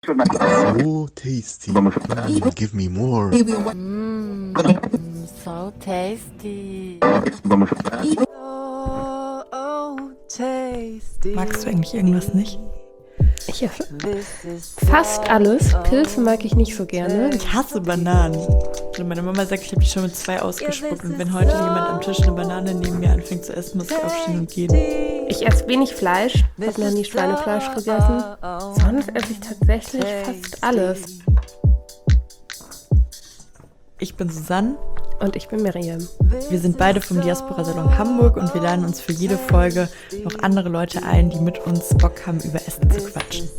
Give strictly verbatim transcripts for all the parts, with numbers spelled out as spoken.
So tasty. Mm, give me more. Mm, so tasty. Oh, oh, tasty. Magst du eigentlich irgendwas nicht? Ich esse fast alles. Pilze mag ich nicht so gerne. Ich hasse Bananen. Und meine Mama sagt, ich habe die schon mit zwei ausgespuckt. Und wenn heute jemand am Tisch eine Banane neben mir anfängt zu essen, muss ich aufstehen und gehen. Ich esse wenig Fleisch. Ich habe noch nie Schweinefleisch gegessen. Sonst esse ich tatsächlich fast alles. Ich bin Susanne. Und ich bin Miriam. Wir sind beide vom Diaspora Salon Hamburg und wir laden uns für jede Folge noch andere Leute ein, die mit uns Bock haben, über Essen zu quatschen.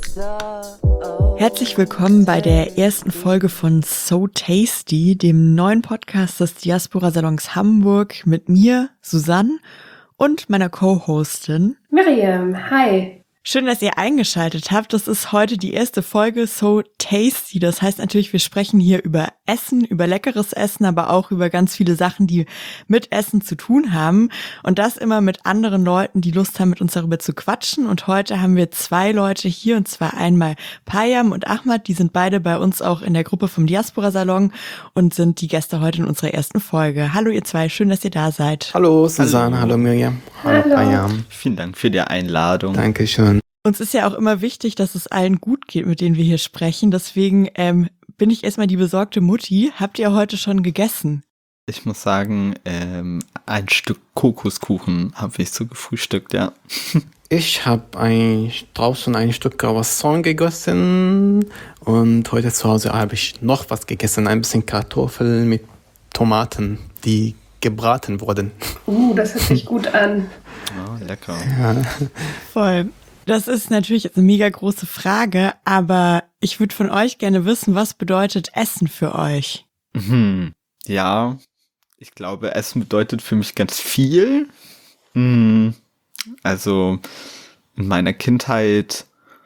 Herzlich willkommen bei der ersten Folge von So Tasty, dem neuen Podcast des Diaspora Salons Hamburg mit mir, Susanne, und meiner Co-Hostin Miriam, hi. Schön, dass ihr eingeschaltet habt. Das ist heute die erste Folge So Tasty. Das heißt natürlich, wir sprechen hier über Essen, über leckeres Essen, aber auch über ganz viele Sachen, die mit Essen zu tun haben. Und das immer mit anderen Leuten, die Lust haben, mit uns darüber zu quatschen. Und heute haben wir zwei Leute hier, und zwar einmal Payam und Ahmad. Die sind beide bei uns auch in der Gruppe vom Diaspora Salon und sind die Gäste heute in unserer ersten Folge. Hallo ihr zwei, schön, dass ihr da seid. Hallo Susanne, hallo, hallo Miriam. Hallo, hallo. Payam. Vielen Dank für die Einladung. Dankeschön. Uns ist ja auch immer wichtig, dass es allen gut geht, mit denen wir hier sprechen. Deswegen ähm, bin ich erstmal die besorgte Mutti. Habt ihr heute schon gegessen? Ich muss sagen, ähm, ein Stück Kokoskuchen habe ich so gefrühstückt, ja. Ich habe ein, draußen ein Stück Croissant gegessen und heute zu Hause habe ich noch was gegessen. Ein bisschen Kartoffeln mit Tomaten, die gebraten wurden. Uh, das hört sich gut an. Oh, lecker. Ja. Voll. Das ist natürlich eine mega große Frage, aber ich würde von euch gerne wissen, was bedeutet Essen für euch? Mhm. Ja, ich glaube, Essen bedeutet für mich ganz viel. Mhm. Also in meiner Kindheit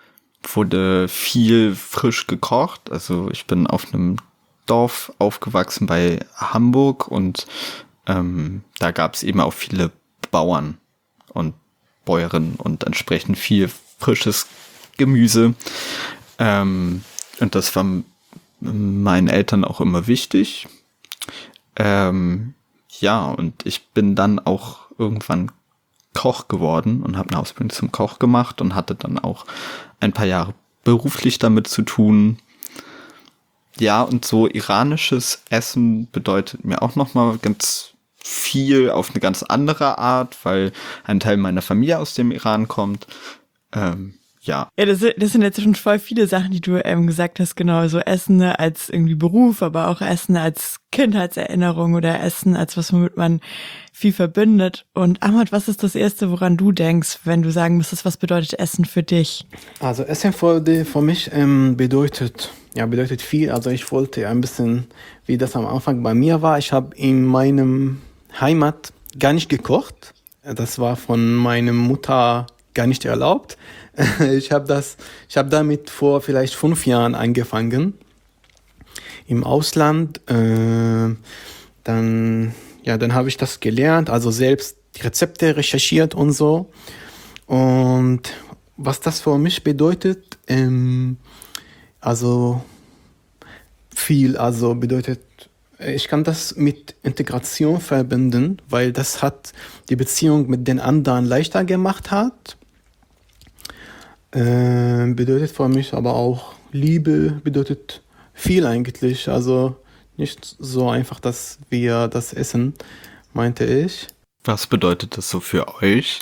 wurde viel frisch gekocht. Also ich bin auf einem Dorf aufgewachsen bei Hamburg und ähm, da gab es eben auch viele Bauern und Bäuerinnen und entsprechend viel frisches Gemüse. Ähm, und das war meinen Eltern auch immer wichtig. Ähm, ja, und ich bin dann auch irgendwann Koch geworden und habe eine Ausbildung zum Koch gemacht und hatte dann auch ein paar Jahre beruflich damit zu tun. Ja, und so iranisches Essen bedeutet mir auch nochmal ganz viel auf eine ganz andere Art, weil ein Teil meiner Familie aus dem Iran kommt. Ähm, ja. Ja, das, das sind jetzt schon voll viele Sachen, die du ähm, gesagt hast, genau, so Essen als irgendwie Beruf, aber auch Essen als Kindheitserinnerung oder Essen als was, womit man viel verbindet. Und Ahmad, was ist das Erste, woran du denkst, wenn du sagen müsstest, was bedeutet Essen für dich? Also Essen für, die, für mich ähm, bedeutet, ja, bedeutet viel. Also ich wollte ein bisschen, wie das am Anfang bei mir war. Ich habe in meinem Heimat gar nicht gekocht. Das war von meiner Mutter gar nicht erlaubt. Ich habe das, ich habe damit vor vielleicht fünf Jahren angefangen im Ausland. Äh, dann, ja, dann habe ich das gelernt, also selbst die Rezepte recherchiert und so. Und was das für mich bedeutet, ähm, also viel, also bedeutet, ich kann das mit Integration verbinden, weil das hat die Beziehung mit den anderen leichter gemacht hat. Äh, bedeutet für mich aber auch Liebe, bedeutet viel eigentlich. Also nicht so einfach, dass wir das essen, meinte ich. Was bedeutet das so für euch?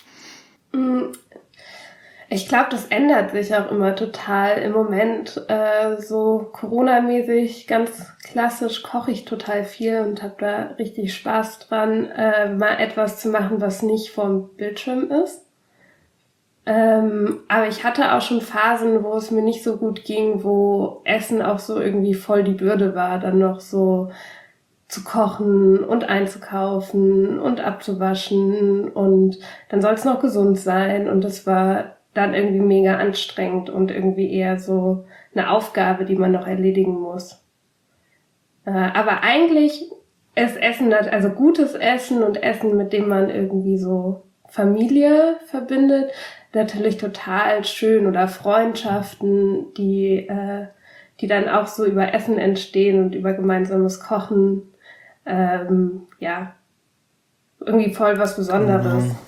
Ich glaube, das ändert sich auch immer total. Im Moment äh, so Corona-mäßig, ganz klassisch koche ich total viel und habe da richtig Spaß dran, äh, mal etwas zu machen, was nicht vom Bildschirm ist. Ähm, aber ich hatte auch schon Phasen, wo es mir nicht so gut ging, wo Essen auch so irgendwie voll die Bürde war, dann noch so zu kochen und einzukaufen und abzuwaschen und dann soll es noch gesund sein und das war dann irgendwie mega anstrengend und irgendwie eher so eine Aufgabe, die man noch erledigen muss. Äh, aber eigentlich ist Essen, also gutes Essen und Essen, mit dem man irgendwie so Familie verbindet, natürlich total schön. Oder Freundschaften, die, äh, die dann auch so über Essen entstehen und über gemeinsames Kochen. Ähm, ja, irgendwie voll was Besonderes. Mhm.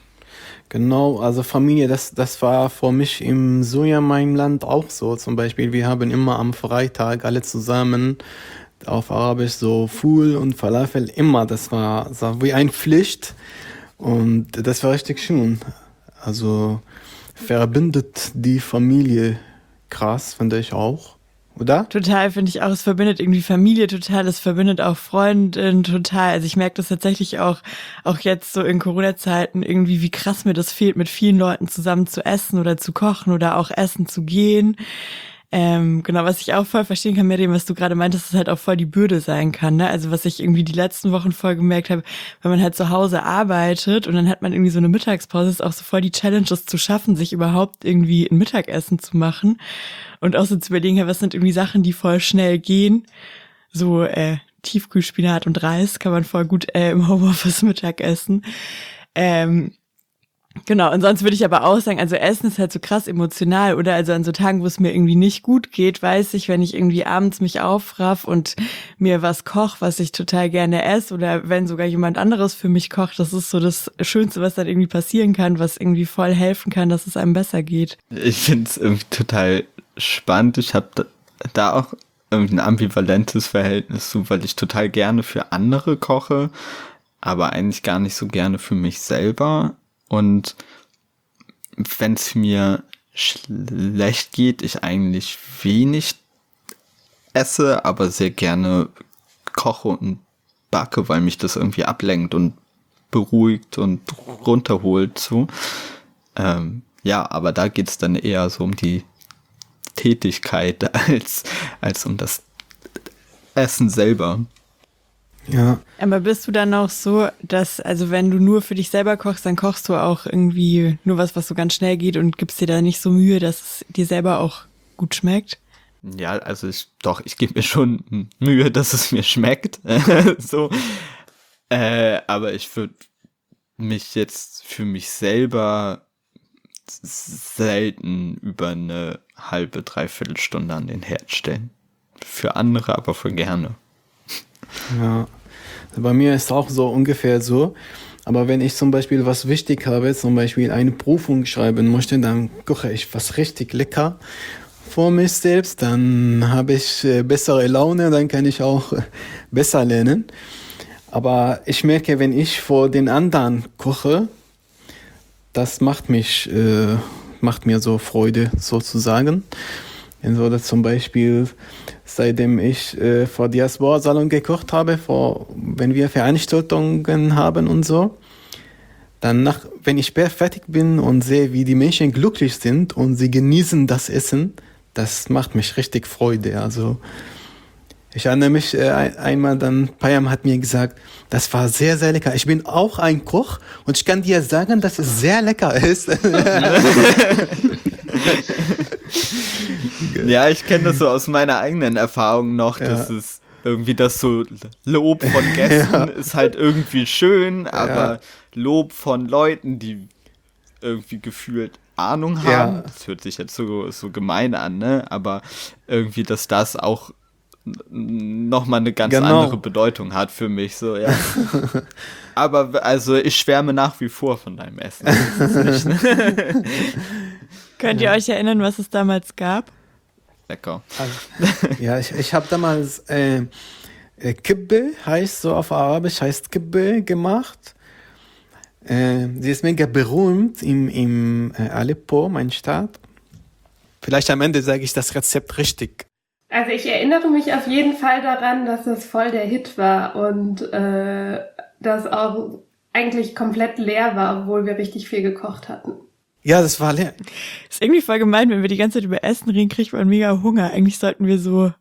Genau, also Familie, das, das war für mich im Soja, meinem Land auch so. Zum Beispiel, wir haben immer am Freitag alle zusammen auf Arabisch so Ful und Falafel, immer. Das war, das war wie eine Pflicht und das war richtig schön. Also verbindet die Familie krass, finde ich auch. Oder? Total, finde ich auch. Es verbindet irgendwie Familie total, es verbindet auch Freundinnen total. Also ich merke das tatsächlich auch, auch jetzt so in Corona-Zeiten irgendwie, wie krass mir das fehlt, mit vielen Leuten zusammen zu essen oder zu kochen oder auch essen zu gehen. Ähm, genau, was ich auch voll verstehen kann, Miriam, was du gerade meintest, dass es halt auch voll die Bürde sein kann, ne? Also was ich irgendwie die letzten Wochen voll gemerkt habe, wenn man halt zu Hause arbeitet und dann hat man irgendwie so eine Mittagspause, ist auch so voll die Challenge, es zu schaffen, sich überhaupt irgendwie ein Mittagessen zu machen und auch so zu überlegen, was sind irgendwie Sachen, die voll schnell gehen. So äh, Tiefkühlspinat und Reis kann man voll gut äh, im Homeoffice Mittag essen. Ähm, Genau, und sonst würde ich aber auch sagen, also Essen ist halt so krass emotional, oder? Also an so Tagen, wo es mir irgendwie nicht gut geht, weiß ich, wenn ich irgendwie abends mich aufraff und mir was koche, was ich total gerne esse, oder wenn sogar jemand anderes für mich kocht, das ist so das Schönste, was dann irgendwie passieren kann, was irgendwie voll helfen kann, dass es einem besser geht. Ich finde es irgendwie total spannend. Ich habe da, da auch irgendwie ein ambivalentes Verhältnis zu, weil ich total gerne für andere koche, aber eigentlich gar nicht so gerne für mich selber. Und wenn es mir schlecht geht, ich eigentlich wenig esse, aber sehr gerne koche und backe, weil mich das irgendwie ablenkt und beruhigt und runterholt. So. Ähm, ja, aber da geht es dann eher so um die Tätigkeit als, als um das Essen selber. Ja. Aber bist du dann auch so, dass, also wenn du nur für dich selber kochst, dann kochst du auch irgendwie nur was, was so ganz schnell geht und gibst dir da nicht so Mühe, dass es dir selber auch gut schmeckt? Ja, also ich, doch, ich gebe mir schon Mühe, dass es mir schmeckt. so. Äh, aber ich würde mich jetzt für mich selber selten über eine halbe, dreiviertel Stunde an den Herd stellen. Für andere aber für gerne. Ja, bei mir ist auch so ungefähr so. Aber wenn ich zum Beispiel was wichtig habe, zum Beispiel eine Prüfung schreiben möchte, dann koche ich was richtig lecker für mich selbst. Dann habe ich äh, bessere Laune, dann kann ich auch äh, besser lernen. Aber ich merke, wenn ich vor den anderen koche, das macht mich, äh, macht mir so Freude sozusagen. Also das zum Beispiel, seitdem ich äh, vor Diaspora-Salon gekocht habe, vor, wenn wir Veranstaltungen haben und so, dann nach, wenn ich fertig bin und sehe, wie die Menschen glücklich sind und sie genießen das Essen, das macht mich richtig Freude. Also ich erinnere mich äh, einmal, dann Payam hat mir gesagt, das war sehr, sehr lecker. Ich bin auch ein Koch und ich kann dir sagen, dass es sehr lecker ist. Ja, ich kenne das so aus meiner eigenen Erfahrung noch, Ja. dass es irgendwie das so Lob von Gästen Ja. ist halt irgendwie schön, aber Ja. Lob von Leuten, die irgendwie gefühlt Ahnung haben, Ja. das hört sich jetzt so, so gemein an, ne? Aber irgendwie, dass das auch nochmal eine ganz Genau. andere Bedeutung hat für mich, so, ja. Aber also ich schwärme nach wie vor von deinem Essen. Das ist nicht, ne? Könnt ihr euch erinnern, was es damals gab? Lecker. Also, ja, ich, ich habe damals äh, äh, Kibbe, heißt so auf Arabisch, heißt Kibbe gemacht. Äh, sie ist mega berühmt im, im äh, Aleppo, mein Stadt. Vielleicht am Ende sage ich das Rezept richtig. Also ich erinnere mich auf jeden Fall daran, dass es voll der Hit war und äh, das auch eigentlich komplett leer war, obwohl wir richtig viel gekocht hatten. Ja, das war leer. Ist irgendwie voll gemein, wenn wir die ganze Zeit über Essen reden, kriegt man mega Hunger. Eigentlich sollten wir so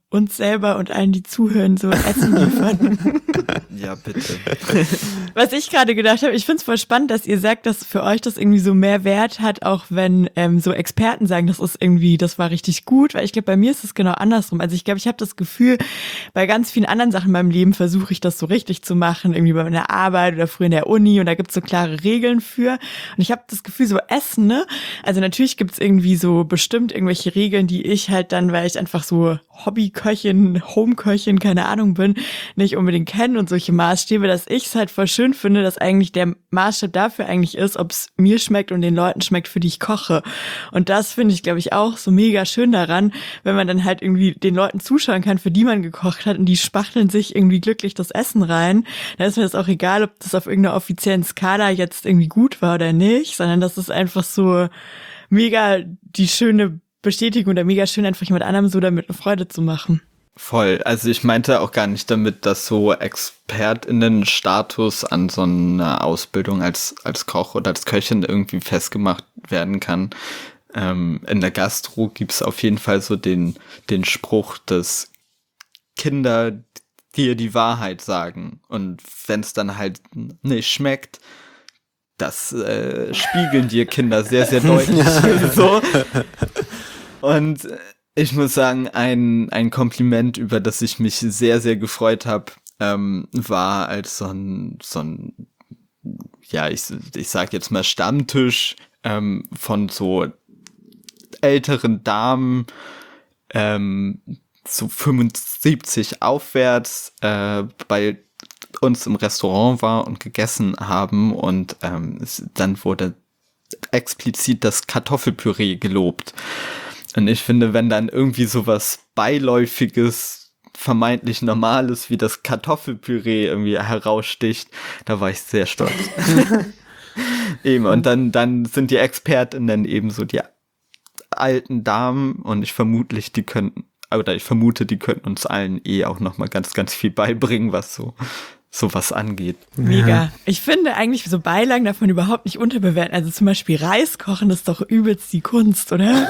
uns selber und allen, die zuhören, so Essen liefern? Ja, bitte. Was ich gerade gedacht habe, ich finde es voll spannend, dass ihr sagt, dass für euch das irgendwie so mehr Wert hat, auch wenn ähm, so Experten sagen, das ist irgendwie, das war richtig gut, weil ich glaube, bei mir ist es genau andersrum. Also ich glaube, ich habe das Gefühl, bei ganz vielen anderen Sachen in meinem Leben versuche ich das so richtig zu machen, irgendwie bei meiner Arbeit oder früher in der Uni und da gibt's so klare Regeln für. Und ich habe das Gefühl, so Essen, ne? Also natürlich gibt's irgendwie so bestimmt irgendwelche Regeln, die ich halt dann, weil ich einfach so Hobbyköchin, Homeköchin, keine Ahnung bin, nicht unbedingt kenne und solche Maßstäbe, dass ich es halt voll schön finde, dass eigentlich der Maßstab dafür eigentlich ist, ob es mir schmeckt und den Leuten schmeckt, für die ich koche. Und das finde ich, glaube ich, auch so mega schön daran, wenn man dann halt irgendwie den Leuten zuschauen kann, für die man gekocht hat und die spachteln sich irgendwie glücklich das Essen rein. Dann ist mir das auch egal, ob das auf irgendeiner offiziellen Skala jetzt irgendwie gut war oder nicht, sondern das ist einfach so mega die schöne Bestätigung oder mega schön, einfach jemand anderem so damit eine Freude zu machen. Voll. Also ich meinte auch gar nicht damit, dass so ExpertInnen-Status an so einer Ausbildung als, als Koch oder als Köchin irgendwie festgemacht werden kann. Ähm, in der Gastro gibt's auf jeden Fall so den, den Spruch, dass Kinder dir die Wahrheit sagen. Und wenn es dann halt nicht schmeckt, das äh, spiegeln dir Kinder sehr, sehr deutlich. So. Und ich muss sagen, ein, ein Kompliment, über das ich mich sehr, sehr gefreut habe, ähm, war als so ein, so ein, ja, ich, ich sag jetzt mal Stammtisch ähm, von so älteren Damen, ähm, so fünfundsiebzig aufwärts, äh, bei uns im Restaurant war und gegessen haben und ähm, es, dann wurde explizit das Kartoffelpüree gelobt. Und ich finde, wenn dann irgendwie sowas Beiläufiges, vermeintlich Normales wie das Kartoffelpüree irgendwie heraussticht, da war ich sehr stolz. Eben, und dann, dann sind die ExpertInnen eben so die alten Damen und ich vermutlich, die könnten, oder ich vermute, die könnten uns allen eh auch nochmal ganz, ganz viel beibringen, was so sowas angeht. Mega. Ja. Ich finde eigentlich so Beilagen darf man überhaupt nicht unterbewerten. Also zum Beispiel Reis kochen ist doch übelst die Kunst, oder?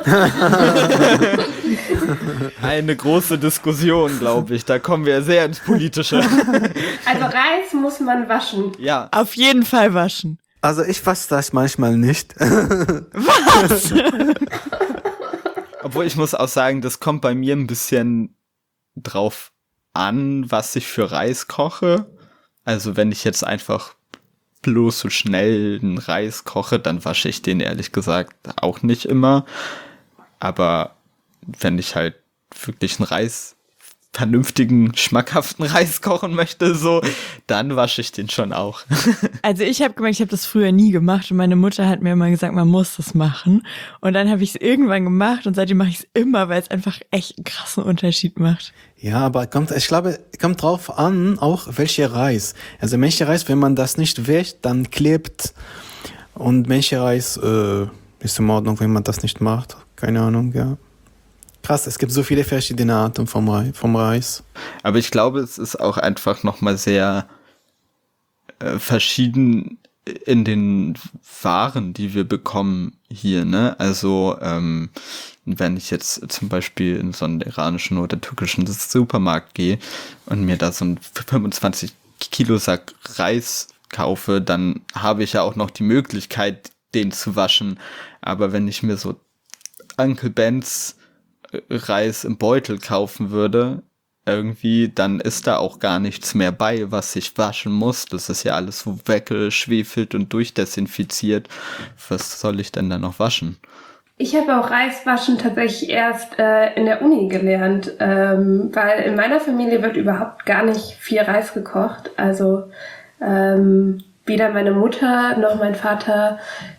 Eine große Diskussion, glaube ich. Da kommen wir sehr ins Politische. Also Reis muss man waschen. Ja. Auf jeden Fall waschen. Also ich fasse das manchmal nicht. Was? Obwohl ich muss auch sagen, das kommt bei mir ein bisschen drauf an, was ich für Reis koche. Also wenn ich jetzt einfach bloß so schnell einen Reis koche, dann wasche ich den ehrlich gesagt auch nicht immer. Aber wenn ich halt wirklich einen Reis, vernünftigen, schmackhaften Reis kochen möchte, so, dann wasche ich den schon auch. Also ich habe gemerkt, ich habe das früher nie gemacht und meine Mutter hat mir immer gesagt, man muss das machen. Und dann habe ich es irgendwann gemacht und seitdem mache ich es immer, weil es einfach echt einen krassen Unterschied macht. Ja, aber kommt, ich glaube, kommt drauf an, auch welcher Reis. Also mancher Reis, wenn man das nicht wäscht, dann klebt. Und mancher Reis äh, ist in Ordnung, wenn man das nicht macht. Keine Ahnung, ja. Krass, es gibt so viele verschiedene Arten vom, Re- vom Reis. Aber ich glaube, es ist auch einfach nochmal sehr äh, verschieden in den Waren, die wir bekommen hier, ne? Also, ähm, wenn ich jetzt zum Beispiel in so einen iranischen oder türkischen Supermarkt gehe und mir da so einen fünfundzwanzig Kilo Sack Reis kaufe, dann habe ich ja auch noch die Möglichkeit, den zu waschen. Aber wenn ich mir so Uncle Ben's Reis im Beutel kaufen würde, irgendwie, dann ist da auch gar nichts mehr bei, was ich waschen muss. Das ist ja alles so weggeschwefelt und durchdesinfiziert. Was soll ich denn da noch waschen? Ich habe auch Reiswaschen tatsächlich erst äh, in der Uni gelernt, ähm, weil in meiner Familie wird überhaupt gar nicht viel Reis gekocht. Also ähm, weder meine Mutter noch mein Vater,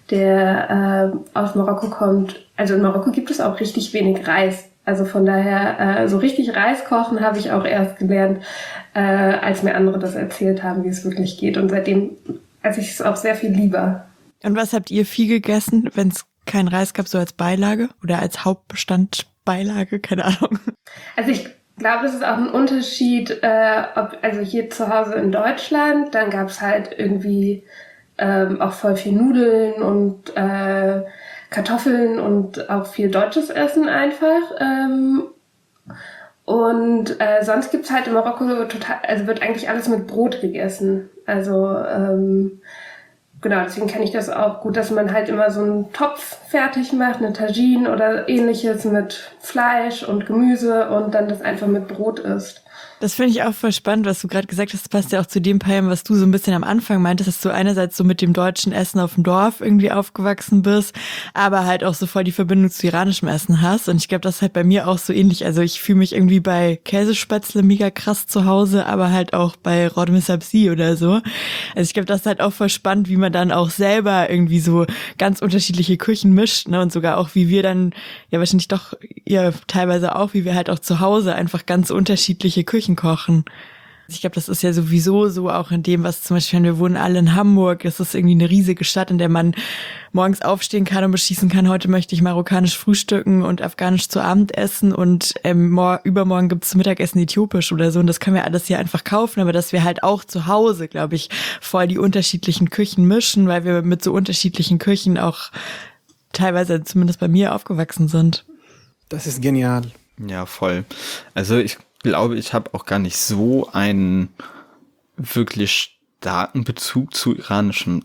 der äh, aus Marokko kommt. Also in Marokko gibt es auch richtig wenig Reis. Also von daher, äh, so richtig Reis kochen habe ich auch erst gelernt, äh, als mir andere das erzählt haben, wie es wirklich geht. Und seitdem esse ich es auch sehr viel lieber. Und was habt ihr viel gegessen, wenn es keinen Reis gab, so als Beilage oder als Hauptbestandbeilage? Keine Ahnung. Also ich glaube, es ist auch ein Unterschied, äh, ob, also hier zu Hause in Deutschland, dann gab es halt irgendwie ähm, auch voll viel Nudeln und äh, Kartoffeln und auch viel deutsches Essen einfach. Ähm, Und äh, sonst gibt's halt in Marokko total, also wird eigentlich alles mit Brot gegessen. Also ähm, genau, deswegen kenne ich das auch gut, dass man halt immer so einen Topf fertig macht, eine Tagine oder ähnliches mit Fleisch und Gemüse und dann das einfach mit Brot isst. Das finde ich auch voll spannend, was du gerade gesagt hast. Das passt ja auch zu dem, Payam, was du so ein bisschen am Anfang meintest, dass du einerseits so mit dem deutschen Essen auf dem Dorf irgendwie aufgewachsen bist, aber halt auch so voll die Verbindung zu iranischem Essen hast. Und ich glaube, das ist halt bei mir auch so ähnlich. Also ich fühle mich irgendwie bei Käsespätzle mega krass zu Hause, aber halt auch bei Rodme Sabzi oder so. Also ich glaube, das ist halt auch voll spannend, wie man dann auch selber irgendwie so ganz unterschiedliche Küchen mischt, ne? Und sogar auch, wie wir dann, ja wahrscheinlich doch, ihr teilweise auch, wie wir halt auch zu Hause einfach ganz unterschiedliche Küchen kochen. Ich glaube, das ist ja sowieso so auch in dem, was zum Beispiel, wir wohnen alle in Hamburg, das ist irgendwie eine riesige Stadt, in der man morgens aufstehen kann und beschließen kann, heute möchte ich marokkanisch frühstücken und afghanisch zu Abend essen und ähm, mor- übermorgen gibt's zum Mittagessen äthiopisch oder so und das können wir alles hier einfach kaufen, aber dass wir halt auch zu Hause, glaube ich, voll die unterschiedlichen Küchen mischen, weil wir mit so unterschiedlichen Küchen auch teilweise zumindest bei mir aufgewachsen sind. Das ist genial. Ja, voll. Also ich glaube, ich habe auch gar nicht so einen wirklich starken Bezug zu iranischem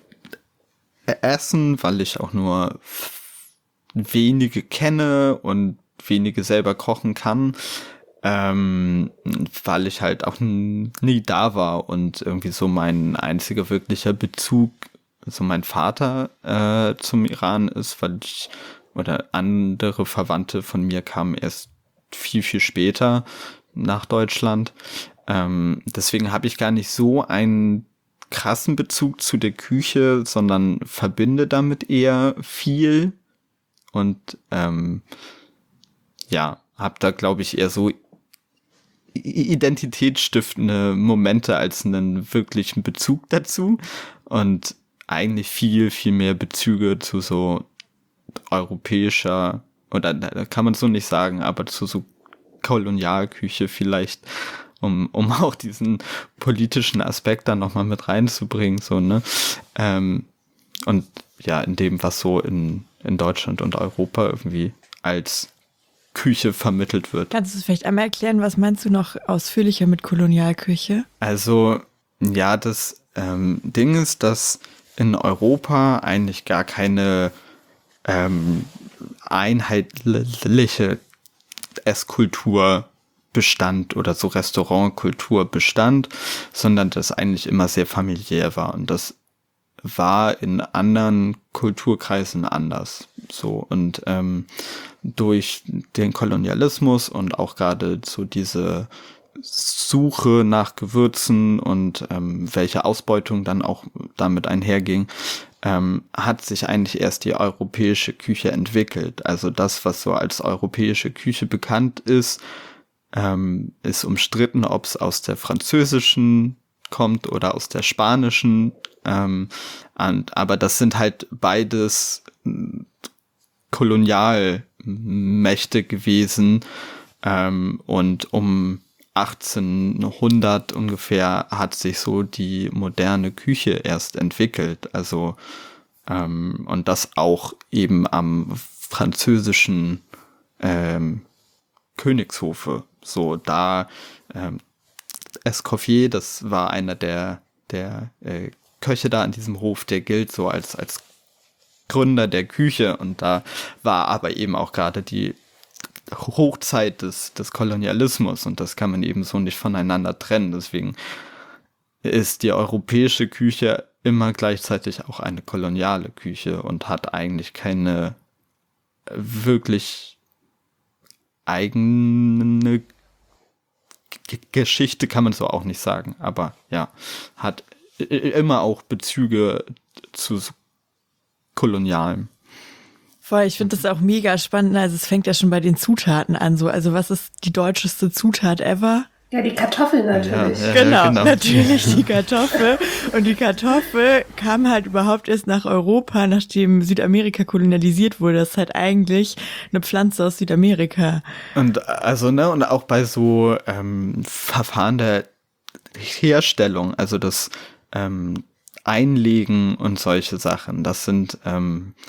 Essen, weil ich auch nur wenige kenne und wenige selber kochen kann, ähm, weil ich halt auch nie da war und irgendwie so mein einziger wirklicher Bezug, so mein Vater äh, zum Iran ist, weil ich oder andere Verwandte von mir kamen erst viel, viel später nach Deutschland. Ähm, deswegen habe ich gar nicht so einen krassen Bezug zu der Küche, sondern verbinde damit eher viel und ähm, ja, habe da, glaube ich, eher so identitätsstiftende Momente als einen wirklichen Bezug dazu und eigentlich viel, viel mehr Bezüge zu so europäischer, oder da kann man so nicht sagen, aber zu so Kolonialküche vielleicht, um um auch diesen politischen Aspekt dann nochmal mit reinzubringen, so, ne? Ähm, und ja, in dem, was so in, in Deutschland und Europa irgendwie als Küche vermittelt wird. Kannst du es vielleicht einmal erklären, was meinst du noch ausführlicher mit Kolonialküche? Also, ja, das ähm, Ding ist, dass in Europa eigentlich gar keine ähm, einheitliche Esskultur bestand oder so Restaurantkultur bestand, sondern das eigentlich immer sehr familiär war und das war in anderen Kulturkreisen anders. So und ähm, durch den Kolonialismus und auch gerade so diese Suche nach Gewürzen und ähm, welche Ausbeutung dann auch damit einherging, ähm, hat sich eigentlich erst die europäische Küche entwickelt. Also das, was so als europäische Küche bekannt ist, ähm, ist umstritten, ob es aus der französischen kommt oder aus der spanischen. Ähm, und, aber das sind halt beides Kolonialmächte gewesen. Ähm, und um achtzehnhundert ungefähr hat sich so die moderne Küche erst entwickelt. Also ähm, und das auch eben am französischen ähm, Königshofe. So da ähm, Escoffier, das war einer der der äh, Köche da an diesem Hof, der gilt so als als Gründer der Küche und da war aber eben auch gerade die Hochzeit des, des Kolonialismus und das kann man eben so nicht voneinander trennen. Deswegen ist die europäische Küche immer gleichzeitig auch eine koloniale Küche und hat eigentlich keine wirklich eigene G- Geschichte, kann man so auch nicht sagen. Aber ja, hat immer auch Bezüge zu kolonialem. Voll, ich finde das auch mega spannend. Also es fängt ja schon bei den Zutaten an. So, also was ist die deutscheste Zutat ever? Ja, die Kartoffel natürlich. Ja, ja. Genau, genau. natürlich die Kartoffel. Und die Kartoffel kam halt überhaupt erst nach Europa, nachdem Südamerika kolonialisiert wurde. Das ist halt eigentlich eine Pflanze aus Südamerika. Und also, ne, und auch bei so ähm, Verfahren der Herstellung, also das ähm, Einlegen und solche Sachen, das sind ähm,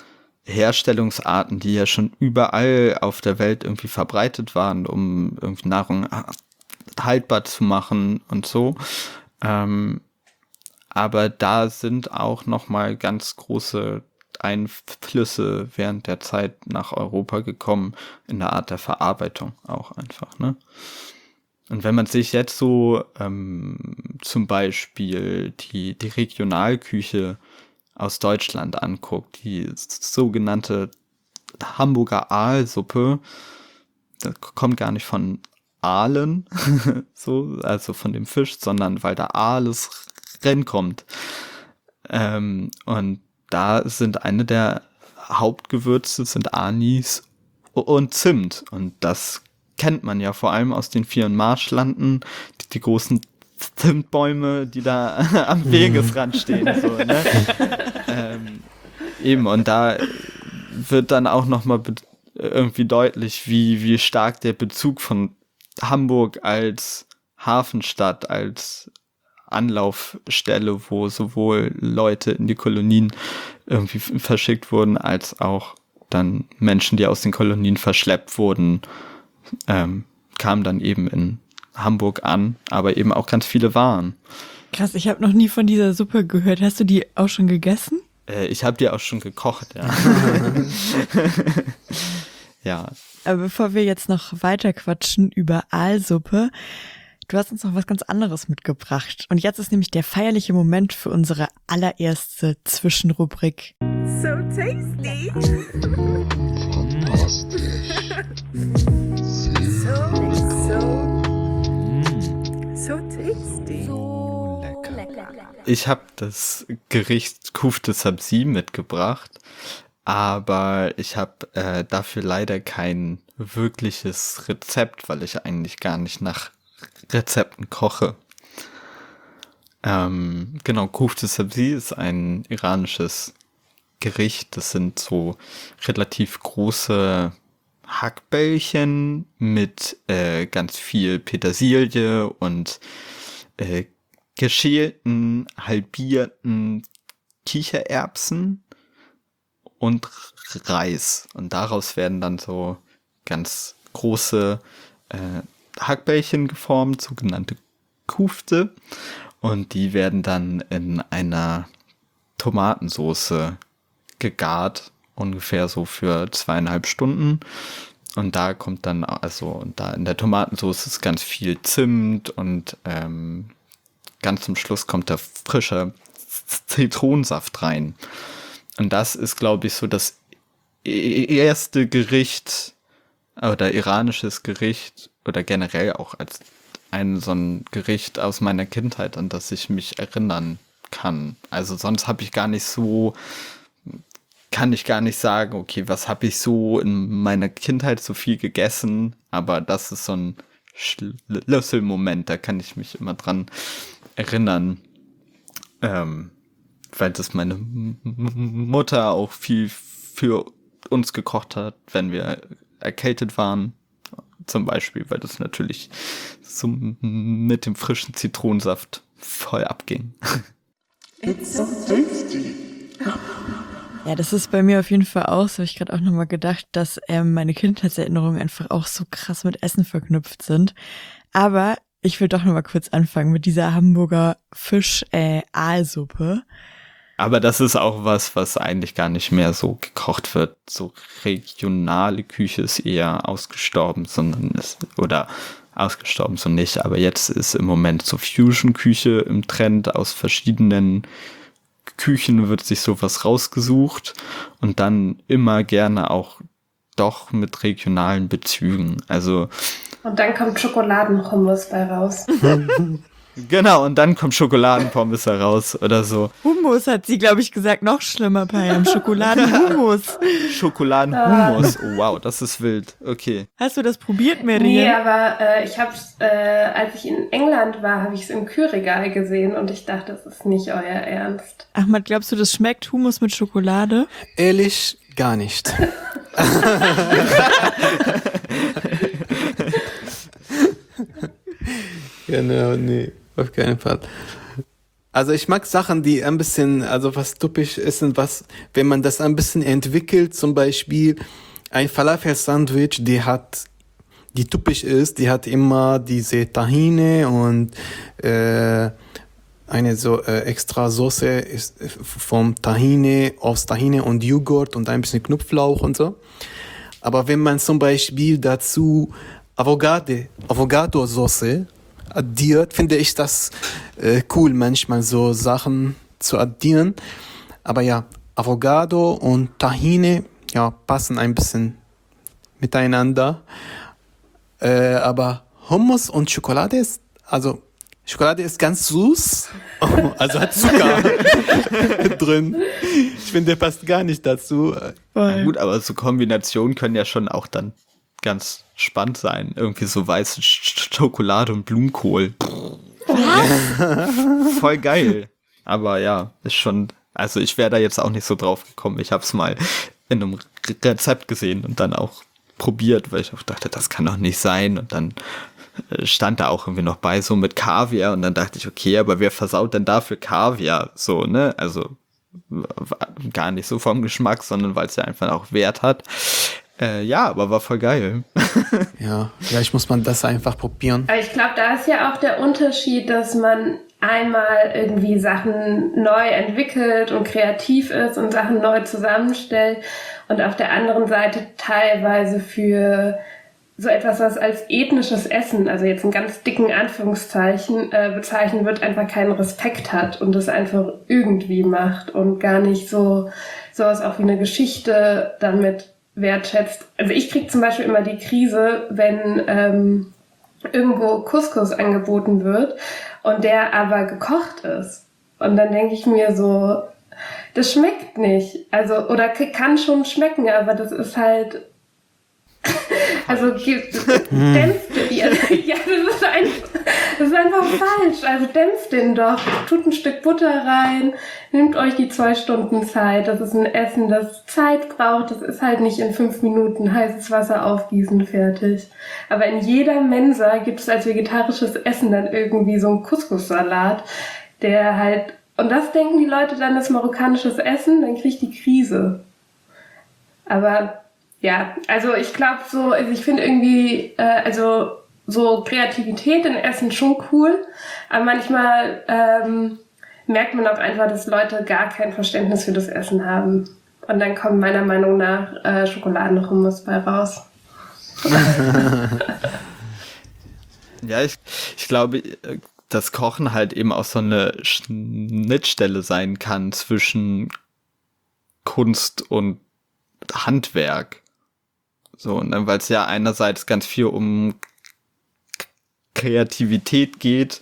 Herstellungsarten, die ja schon überall auf der Welt irgendwie verbreitet waren, um irgendwie Nahrung haltbar zu machen und so. Ähm, aber da sind auch nochmal ganz große Einflüsse während der Zeit nach Europa gekommen, in der Art der Verarbeitung auch einfach, ne? Und wenn man sich jetzt so ähm, zum Beispiel die, die Regionalküche aus Deutschland anguckt, die sogenannte Hamburger Aalsuppe, das kommt gar nicht von Aalen, so, also von dem Fisch, sondern weil da Aales reinkommt. Ähm, und da sind eine der Hauptgewürze sind Anis und Zimt. Und das kennt man ja vor allem aus den vier Marschlanden, die, die großen Zimtbäume, die da am Wegesrand stehen. So, ne? ähm, eben, und da wird dann auch nochmal be- irgendwie deutlich, wie, wie stark der Bezug von Hamburg als Hafenstadt, als Anlaufstelle, wo sowohl Leute in die Kolonien irgendwie verschickt wurden, als auch dann Menschen, die aus den Kolonien verschleppt wurden, ähm, kamen dann eben in Hamburg an, aber eben auch ganz viele Waren. Krass, ich habe noch nie von dieser Suppe gehört. Hast du die auch schon gegessen? Äh, ich habe die auch schon gekocht, ja. Ja. Aber bevor wir jetzt noch weiter quatschen über Aalsuppe, du hast uns noch was ganz anderes mitgebracht. Und jetzt ist nämlich der feierliche Moment für unsere allererste Zwischenrubrik. So tasty. so, so, so tasty. Ich habe das Gericht Kufte Sabzi mitgebracht, aber ich habe äh, dafür leider kein wirkliches Rezept, weil ich eigentlich gar nicht nach Rezepten koche. Ähm, genau, Kufte Sabzi ist ein iranisches Gericht. Das sind so relativ große Hackbällchen mit äh, ganz viel Petersilie und äh, geschälten, halbierten Kichererbsen und Reis. Und daraus werden dann so ganz große äh, Hackbällchen geformt, sogenannte Kufte. Und die werden dann in einer Tomatensoße gegart, ungefähr so für zweieinhalb Stunden. Und da kommt dann, also, und da in der Tomatensauce ist ganz viel Zimt und ähm, ganz zum Schluss kommt da frischer Zitronensaft rein. Und das ist, glaube ich, so das erste Gericht oder iranisches Gericht oder generell auch als ein so ein Gericht aus meiner Kindheit, an das ich mich erinnern kann. Also sonst habe ich gar nicht so, kann ich gar nicht sagen, okay, was habe ich so in meiner Kindheit so viel gegessen, aber das ist so ein Schlüsselmoment, da kann ich mich immer dran erinnern, ähm, weil das meine M- Mutter auch viel für uns gekocht hat, wenn wir erkältet waren, zum Beispiel, weil das natürlich so mit dem frischen Zitronensaft voll abging. It's so tasty. Ja, das ist bei mir auf jeden Fall auch so. Hab ich gerade auch nochmal gedacht, dass ähm, meine Kindheitserinnerungen einfach auch so krass mit Essen verknüpft sind. Aber ich will doch nochmal kurz anfangen mit dieser Hamburger Fisch-Aalsuppe. Aber das ist auch was, was eigentlich gar nicht mehr so gekocht wird. So regionale Küche ist eher ausgestorben, sondern ist, oder ausgestorben so nicht. Aber jetzt ist im Moment so Fusion-Küche im Trend. Aus verschiedenen Küchen wird sich sowas rausgesucht und dann immer gerne auch doch mit regionalen Bezügen. Also Und dann kommt Schokoladenhummus bei raus. genau, und dann kommt Schokoladenpommes heraus oder so. Hummus hat sie, glaube ich, gesagt, noch schlimmer, Payam. Schokoladenhummus. Schokoladenhummus. Oh, wow, das ist wild. Okay. Hast du das probiert, Miriam? Nee, aber äh, ich hab's, äh, als ich in England war, habe ich es im Kühlregal gesehen und ich dachte, das ist nicht euer Ernst. Ahmad, glaubst du, das schmeckt Hummus mit Schokolade? Ehrlich, gar nicht. Genau, nee, auf keinen Fall. Also ich mag Sachen, die ein bisschen, also was typisch ist und was, wenn man das ein bisschen entwickelt, zum Beispiel ein Falafel-Sandwich, die hat, die typisch ist, die hat immer diese Tahine und äh, eine so äh, extra Soße ist äh, vom Tahine, aus Tahine und Joghurt und ein bisschen Knoblauch und so. Aber wenn man zum Beispiel dazu Avocado, Avocado-Soße addiert, finde ich das äh, cool, manchmal so Sachen zu addieren. Aber ja, Avocado und Tahine, ja, passen ein bisschen miteinander. Äh, aber Hummus und Schokolade ist, also Schokolade ist ganz süß, also hat Zucker drin. Ich finde, der passt gar nicht dazu. Ja, gut, aber so Kombinationen können ja schon auch dann ganz spannend sein. Irgendwie so weiße Sch- Schokolade und Blumenkohl. Was? Voll geil. Aber ja, ist schon, also ich wäre da jetzt auch nicht so drauf gekommen. Ich habe es mal in einem Rezept gesehen und dann auch probiert, weil ich auch dachte, das kann doch nicht sein. Und dann stand da auch irgendwie noch bei, so mit Kaviar. Und dann dachte ich, okay, aber wer versaut denn dafür Kaviar? So, ne? Also gar nicht so vom Geschmack, sondern weil es ja einfach auch Wert hat. Äh, ja, aber war voll geil. Ja, vielleicht muss man das einfach probieren. Aber ich glaube, da ist ja auch der Unterschied, dass man einmal irgendwie Sachen neu entwickelt und kreativ ist und Sachen neu zusammenstellt und auf der anderen Seite teilweise für so etwas, was als ethnisches Essen, also jetzt in ganz dicken Anführungszeichen, äh, bezeichnet wird, einfach keinen Respekt hat und das einfach irgendwie macht und gar nicht so sowas auch wie eine Geschichte damit wertschätzt. Also ich kriege zum Beispiel immer die Krise, wenn ähm, irgendwo Couscous angeboten wird und der aber gekocht ist. Und dann denke ich mir so, das schmeckt nicht. Also, oder kann schon schmecken, aber das ist halt also dämpft den, ja, das ist, einfach, das ist einfach falsch. Also dämpft den doch, tut ein Stück Butter rein, nehmt euch die zwei Stunden Zeit. Das ist ein Essen, das Zeit braucht. Das ist halt nicht in fünf Minuten heißes Wasser aufgießen, fertig. Aber in jeder Mensa gibt es als vegetarisches Essen dann irgendwie so einen Couscous-Salat, der halt, und das denken die Leute dann, ist marokkanisches Essen, dann kriege ich die Krise. Aber ja, also ich glaube so, also ich finde irgendwie, äh, also so Kreativität in Essen schon cool, aber manchmal ähm, merkt man auch einfach, dass Leute gar kein Verständnis für das Essen haben. Und dann kommt meiner Meinung nach äh, Schokoladenhummus bei raus. Ja, ich, ich glaube, dass Kochen halt eben auch so eine Schnittstelle sein kann zwischen Kunst und Handwerk. So, und dann, weil es ja einerseits ganz viel um Kreativität geht,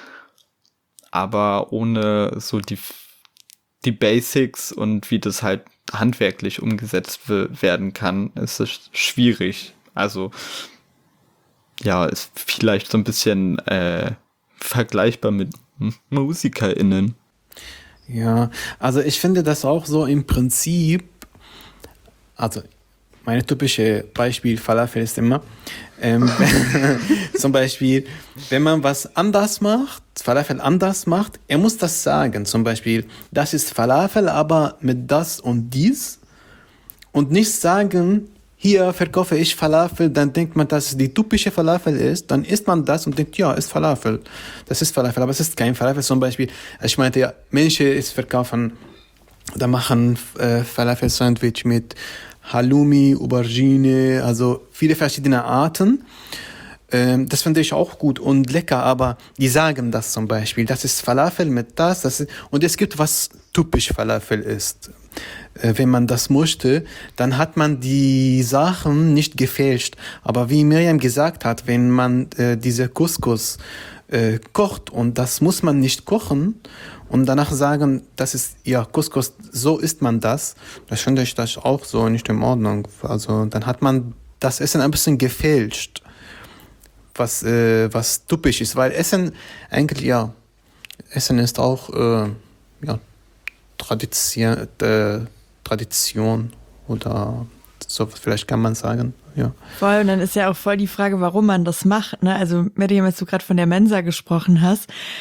aber ohne so die, die Basics und wie das halt handwerklich umgesetzt w- werden kann, ist es schwierig. Also, ja, ist vielleicht so ein bisschen äh, vergleichbar mit MusikerInnen. Ja, also ich finde das auch so im Prinzip, also meine typische Beispiel Falafel ist immer, ähm, zum Beispiel, wenn man was anders macht, Falafel anders macht, er muss das sagen, zum Beispiel, das ist Falafel, aber mit das und dies und nicht sagen, hier verkaufe ich Falafel, dann denkt man, dass es die typische Falafel ist, dann isst man das und denkt, ja, ist Falafel, das ist Falafel, aber es ist kein Falafel, zum Beispiel, ich meinte, ja, Menschen ist verkaufen oder machen äh, Falafel-Sandwich mit Halloumi, Aubergine, also viele verschiedene Arten. Ähm, das finde ich auch gut und lecker, aber die sagen das zum Beispiel, das ist Falafel mit das, das ist, und es gibt, was typisch Falafel ist. Äh, wenn man das möchte, dann hat man die Sachen nicht gefälscht. Aber wie Miriam gesagt hat, wenn man äh, diese Couscous äh, kocht und das muss man nicht kochen, und danach sagen, das ist, ja, Couscous, so isst man das, das finde ich das auch so nicht in Ordnung. Also dann hat man das Essen ein bisschen gefälscht, was, äh, was typisch ist, weil Essen eigentlich, ja, Essen ist auch, äh, ja, Tradition, äh, Tradition oder so, vielleicht kann man sagen, ja. Voll, und dann ist ja auch voll die Frage, warum man das macht, ne? Also, Miriam, als du gerade von der Mensa gesprochen hast,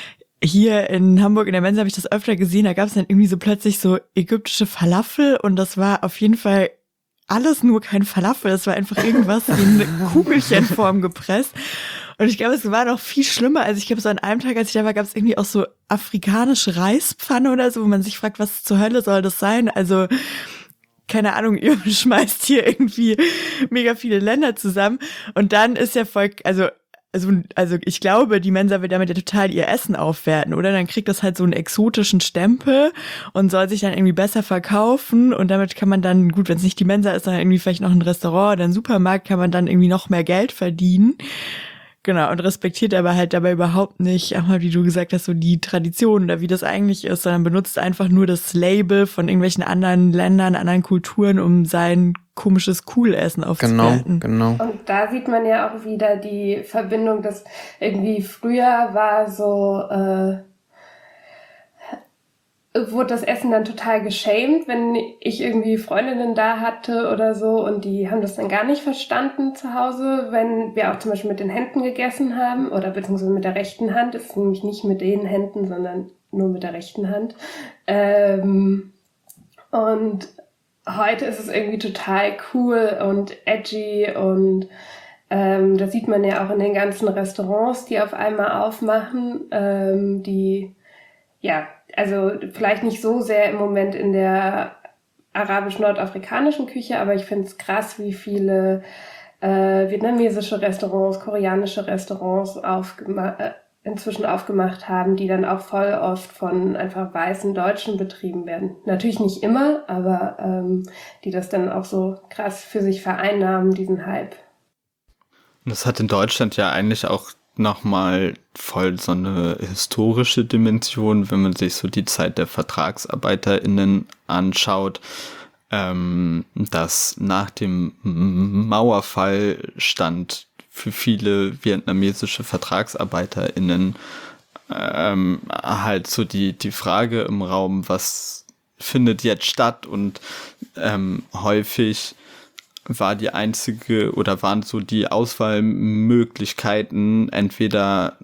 hier in Hamburg in der Mensa habe ich das öfter gesehen, da gab es dann irgendwie so plötzlich so ägyptische Falafel und das war auf jeden Fall alles nur kein Falafel, das war einfach irgendwas in eine Kugelchenform gepresst. Und ich glaube, es war noch viel schlimmer. Also ich glaube, so an einem Tag, als ich da war, gab es irgendwie auch so afrikanische Reispfanne oder so, wo man sich fragt, was zur Hölle soll das sein? Also keine Ahnung, ihr schmeißt hier irgendwie mega viele Länder zusammen. Und dann ist ja voll, also Also, also ich glaube, die Mensa will damit ja total ihr Essen aufwerten, oder? Dann kriegt das halt so einen exotischen Stempel und soll sich dann irgendwie besser verkaufen und damit kann man dann, gut, wenn es nicht die Mensa ist, dann irgendwie vielleicht noch ein Restaurant oder ein Supermarkt, kann man dann irgendwie noch mehr Geld verdienen. Genau, und respektiert aber halt dabei überhaupt nicht, auch mal, wie du gesagt hast, so die Tradition oder wie das eigentlich ist, sondern benutzt einfach nur das Label von irgendwelchen anderen Ländern, anderen Kulturen, um sein komisches Coolessen aufzuwerten. Genau, genau. Und da sieht man ja auch wieder die Verbindung, dass irgendwie früher war so, äh, wurde das Essen dann total geschämt, wenn ich irgendwie Freundinnen da hatte oder so und die haben das dann gar nicht verstanden zu Hause, wenn wir auch zum Beispiel mit den Händen gegessen haben oder beziehungsweise mit der rechten Hand, das ist nämlich nicht mit den Händen, sondern nur mit der rechten Hand. Ähm, und heute ist es irgendwie total cool und edgy und ähm, das sieht man ja auch in den ganzen Restaurants, die auf einmal aufmachen, ähm, die, ja, also vielleicht nicht so sehr im Moment in der arabisch-nordafrikanischen Küche, aber ich finde es krass, wie viele äh, vietnamesische Restaurants, koreanische Restaurants aufgema- äh, inzwischen aufgemacht haben, die dann auch voll oft von einfach weißen Deutschen betrieben werden. Natürlich nicht immer, aber ähm, die das dann auch so krass für sich vereinnahmen, diesen Hype. Das hat in Deutschland ja eigentlich auch nochmal voll so eine historische Dimension, wenn man sich so die Zeit der VertragsarbeiterInnen anschaut, ähm, dass nach dem Mauerfall stand für viele vietnamesische VertragsarbeiterInnen ähm, halt so die, die Frage im Raum, was findet jetzt statt und ähm, häufig war die einzige oder waren so die Auswahlmöglichkeiten entweder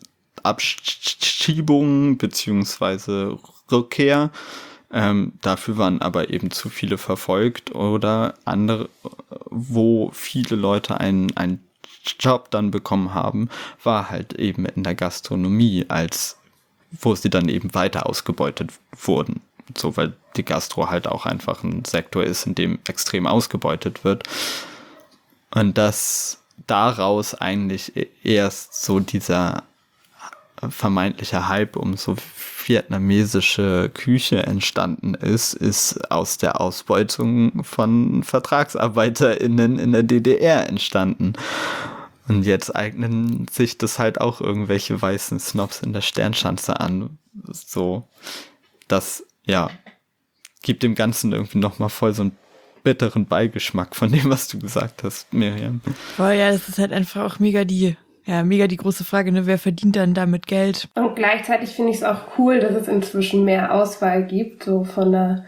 Abschiebung beziehungsweise Rückkehr. Ähm, dafür waren aber eben zu viele verfolgt oder andere, wo viele Leute einen, einen Job dann bekommen haben, war halt eben in der Gastronomie, als wo sie dann eben weiter ausgebeutet wurden. So, weil die Gastro halt auch einfach ein Sektor ist, in dem extrem ausgebeutet wird. Und dass daraus eigentlich erst so dieser vermeintliche Hype um so vietnamesische Küche entstanden ist, ist aus der Ausbeutung von VertragsarbeiterInnen in der D D R entstanden. Und jetzt eignen sich das halt auch irgendwelche weißen Snobs in der Sternschanze an. So, das ja, gibt dem Ganzen irgendwie nochmal voll so einen bitteren Beigeschmack von dem, was du gesagt hast, Miriam. Boah, ja, das ist halt einfach auch mega die, ja, mega die große Frage, ne? Wer verdient dann damit Geld? Und gleichzeitig finde ich es auch cool, dass es inzwischen mehr Auswahl gibt, so von der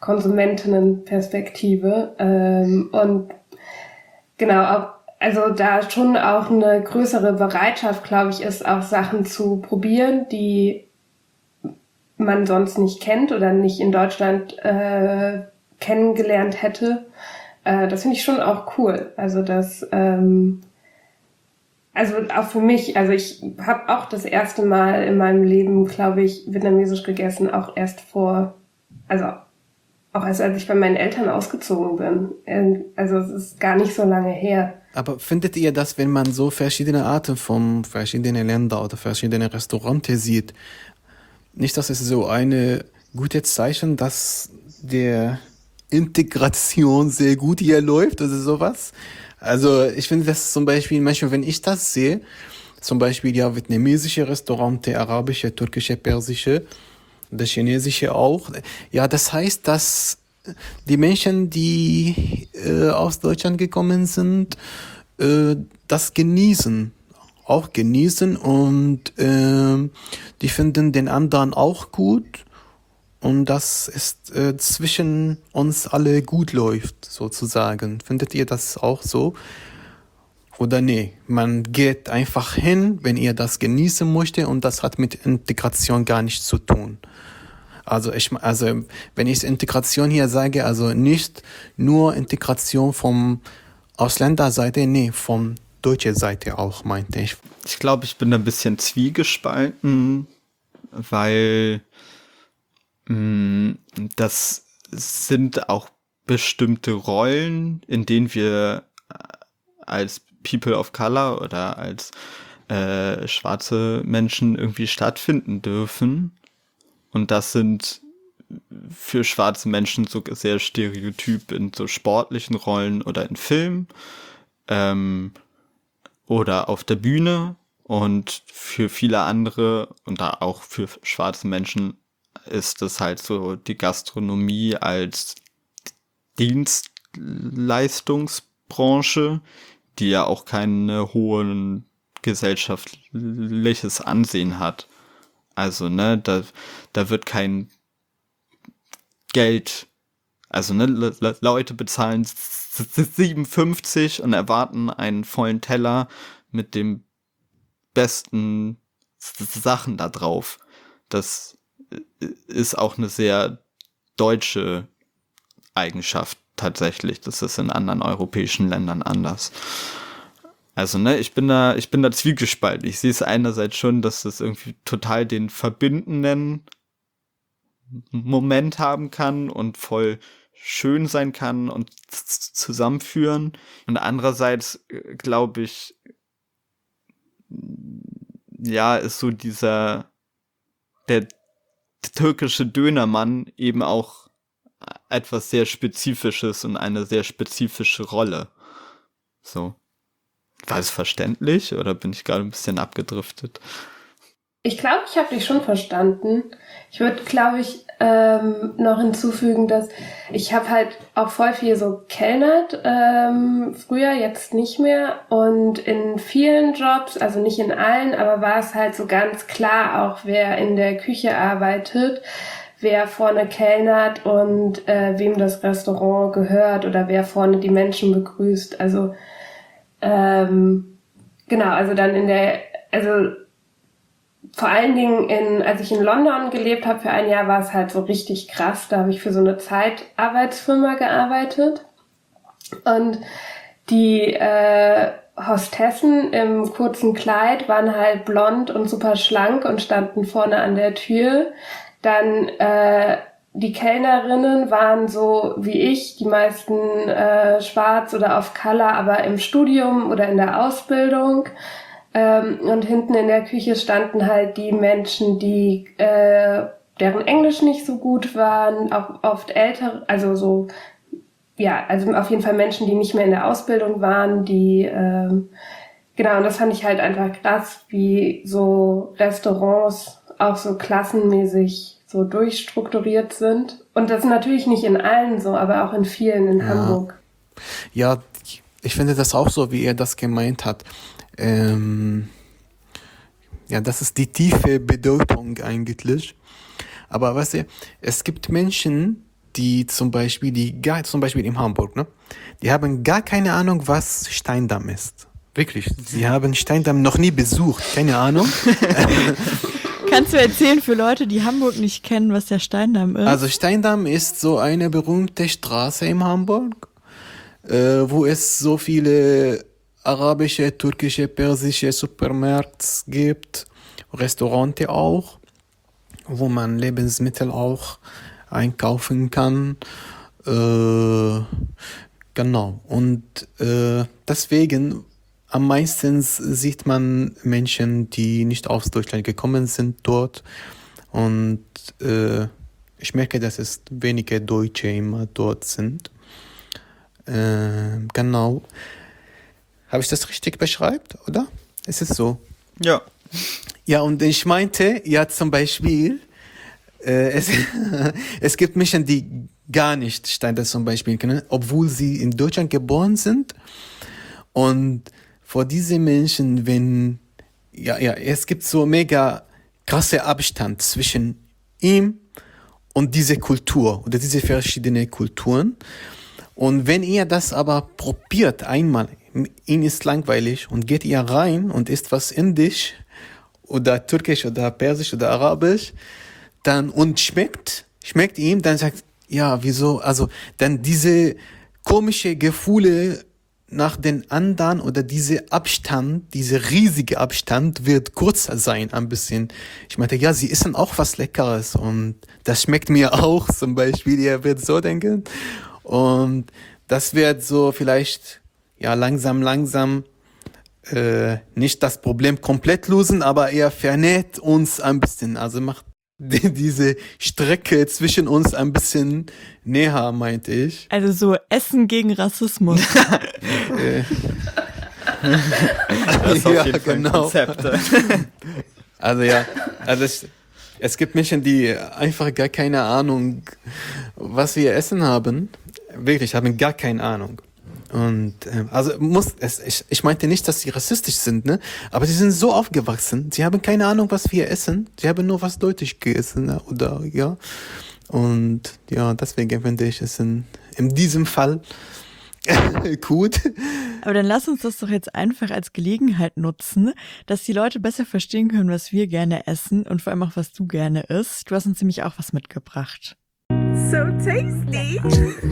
Konsumentinnenperspektive. Ähm, und genau, auch, also da schon auch eine größere Bereitschaft, glaube ich, ist, auch Sachen zu probieren, die man sonst nicht kennt oder nicht in Deutschland äh, kennengelernt hätte. Äh, das finde ich schon auch cool. Also das, ähm, also auch für mich, also ich habe auch das erste Mal in meinem Leben, glaube ich, vietnamesisch gegessen, auch erst vor, also auch erst als ich bei meinen Eltern ausgezogen bin. Also es ist gar nicht so lange her. Aber findet ihr, dass wenn man so verschiedene Arten von verschiedenen Ländern oder verschiedene Restaurants sieht, nicht, dass es so eine gute Zeichen, dass der Integration sehr gut hier läuft oder sowas? Also ich finde das zum Beispiel, manchmal, wenn ich das sehe, zum Beispiel ja vietnamesische Restaurants, arabische, türkische, persische, das chinesische auch. Ja, das heißt, dass die Menschen, die äh, aus Deutschland gekommen sind, äh, das genießen. auch genießen und äh, die finden den anderen auch gut und das ist äh, zwischen uns alle gut läuft, sozusagen. Findet ihr das auch so? oder nee, man geht einfach hin, wenn ihr das genießen möchte und das hat mit Integration gar nichts zu tun. Also ich, also wenn ich Integration hier sage, also nicht nur Integration vom Ausländerseite, nee, vom deutschen Seite auch, meinte ich. Ich glaube, ich bin da ein bisschen zwiegespalten, weil mh, das sind auch bestimmte Rollen, in denen wir als People of Color oder als äh, schwarze Menschen irgendwie stattfinden dürfen. Und das sind für schwarze Menschen so sehr stereotyp in so sportlichen Rollen oder in Filmen ähm, oder auf der Bühne. Und für viele andere und da auch für schwarze Menschen ist es halt so die Gastronomie als Dienstleistungsbranche, die ja auch kein hohen gesellschaftliches Ansehen hat. Also, ne, da, da wird kein Geld, also, ne, Le- Leute bezahlen sieben fünfzig und erwarten einen vollen Teller mit dem besten Sachen da drauf. Das ist auch eine sehr deutsche Eigenschaft tatsächlich. Das ist in anderen europäischen Ländern anders. Also, ne, ich bin da, ich bin da zwiegespalten. Ich sehe es einerseits schon, dass das irgendwie total den verbindenden Moment haben kann und voll schön sein kann und z- zusammenführen. Und andererseits äh, glaube ich, ja, ist so dieser, der türkische Dönermann eben auch etwas sehr Spezifisches und eine sehr spezifische Rolle. So. War es verständlich oder bin ich gerade ein bisschen abgedriftet? Ich glaube, ich habe dich schon verstanden. Ich würde, glaube ich, ähm, noch hinzufügen, dass ich habe halt auch voll viel so kellnert, ähm, früher, jetzt nicht mehr. Und in vielen Jobs, also nicht in allen, aber war es halt so ganz klar auch, wer in der Küche arbeitet, wer vorne kellnert und äh, wem das Restaurant gehört oder wer vorne die Menschen begrüßt. Also ähm, genau, also dann in der, also vor allen Dingen, in, als ich in London gelebt habe für ein Jahr, war es halt so richtig krass. Da habe ich für so eine Zeitarbeitsfirma gearbeitet. Und die äh, Hostessen im kurzen Kleid waren halt blond und super schlank und standen vorne an der Tür. Dann äh, die Kellnerinnen waren so wie ich, die meisten äh, schwarz oder auf Color, aber im Studium oder in der Ausbildung. Ähm, und hinten in der Küche standen halt die Menschen, die äh, deren Englisch nicht so gut waren, auch oft älter, also so, ja, also auf jeden Fall Menschen, die nicht mehr in der Ausbildung waren, die, ähm, genau, und das fand ich halt einfach krass, wie so Restaurants auch so klassenmäßig so durchstrukturiert sind. Und das ist natürlich nicht in allen so, aber auch in vielen in Ja. Hamburg. Ja, ich finde das auch so, wie er das gemeint hat. Ähm, ja, das ist die tiefe Bedeutung eigentlich. Aber weißt du, es gibt Menschen, die zum Beispiel, die gar, zum Beispiel in Hamburg, ne, die haben gar keine Ahnung, was Steindamm ist. Wirklich, sie haben Steindamm noch nie besucht, keine Ahnung. Kannst du erzählen für Leute, die Hamburg nicht kennen, was der Steindamm ist? Also Steindamm ist so eine berühmte Straße in Hamburg, äh, wo es so viele arabische, türkische, persische Supermärkte gibt, Restaurants auch, wo man Lebensmittel auch einkaufen kann. Äh, genau. Und äh, deswegen am meisten sieht man Menschen, die nicht aus Deutschland gekommen sind dort. Und äh, ich merke, dass es wenige Deutsche immer dort sind. Äh, genau. Habe ich das richtig beschreibt, oder? Ist es so? Ja. Ja, und ich meinte, ja, zum Beispiel, äh, es, es gibt Menschen, die gar nicht Steindamm zum Beispiel kennen, obwohl sie in Deutschland geboren sind. Und vor diesen Menschen, wenn, ja, ja, es gibt so mega krasse Abstand zwischen ihm und dieser Kultur oder diese verschiedenen Kulturen. Und wenn ihr das aber probiert einmal ihn ist langweilig und geht ihr rein und isst was indisch oder türkisch oder persisch oder arabisch, dann und schmeckt, schmeckt ihm, dann sagt, ja, wieso, also dann diese komische Gefühle nach den anderen oder diese Abstand, diese riesige Abstand wird kurzer sein ein bisschen. Ich meinte, ja, sie essen auch was Leckeres und das schmeckt mir auch zum Beispiel, ihr wird so denken und das wird so vielleicht, ja, langsam, langsam äh, nicht das Problem komplett lösen, aber eher vernäht uns ein bisschen, also macht die, diese Strecke zwischen uns ein bisschen näher, meinte ich. Also so Essen gegen Rassismus. Äh, Das ist auf ja, jeden Fall ein genau. Konzept. Also ja, also es, es gibt Menschen, die einfach gar keine Ahnung, was wir essen haben. Wirklich, haben gar keine Ahnung. Und ähm, also muss es, ich, ich meinte nicht, dass sie rassistisch sind, ne? Aber sie sind so aufgewachsen, sie haben keine Ahnung, was wir essen. Sie haben nur was deutlich gegessen, ne? Oder ja. Und ja, deswegen finde ich es in, in diesem Fall gut. Aber dann lass uns das doch jetzt einfach als Gelegenheit nutzen, dass die Leute besser verstehen können, was wir gerne essen und vor allem auch, was du gerne isst. Du hast uns nämlich auch was mitgebracht. So tasty.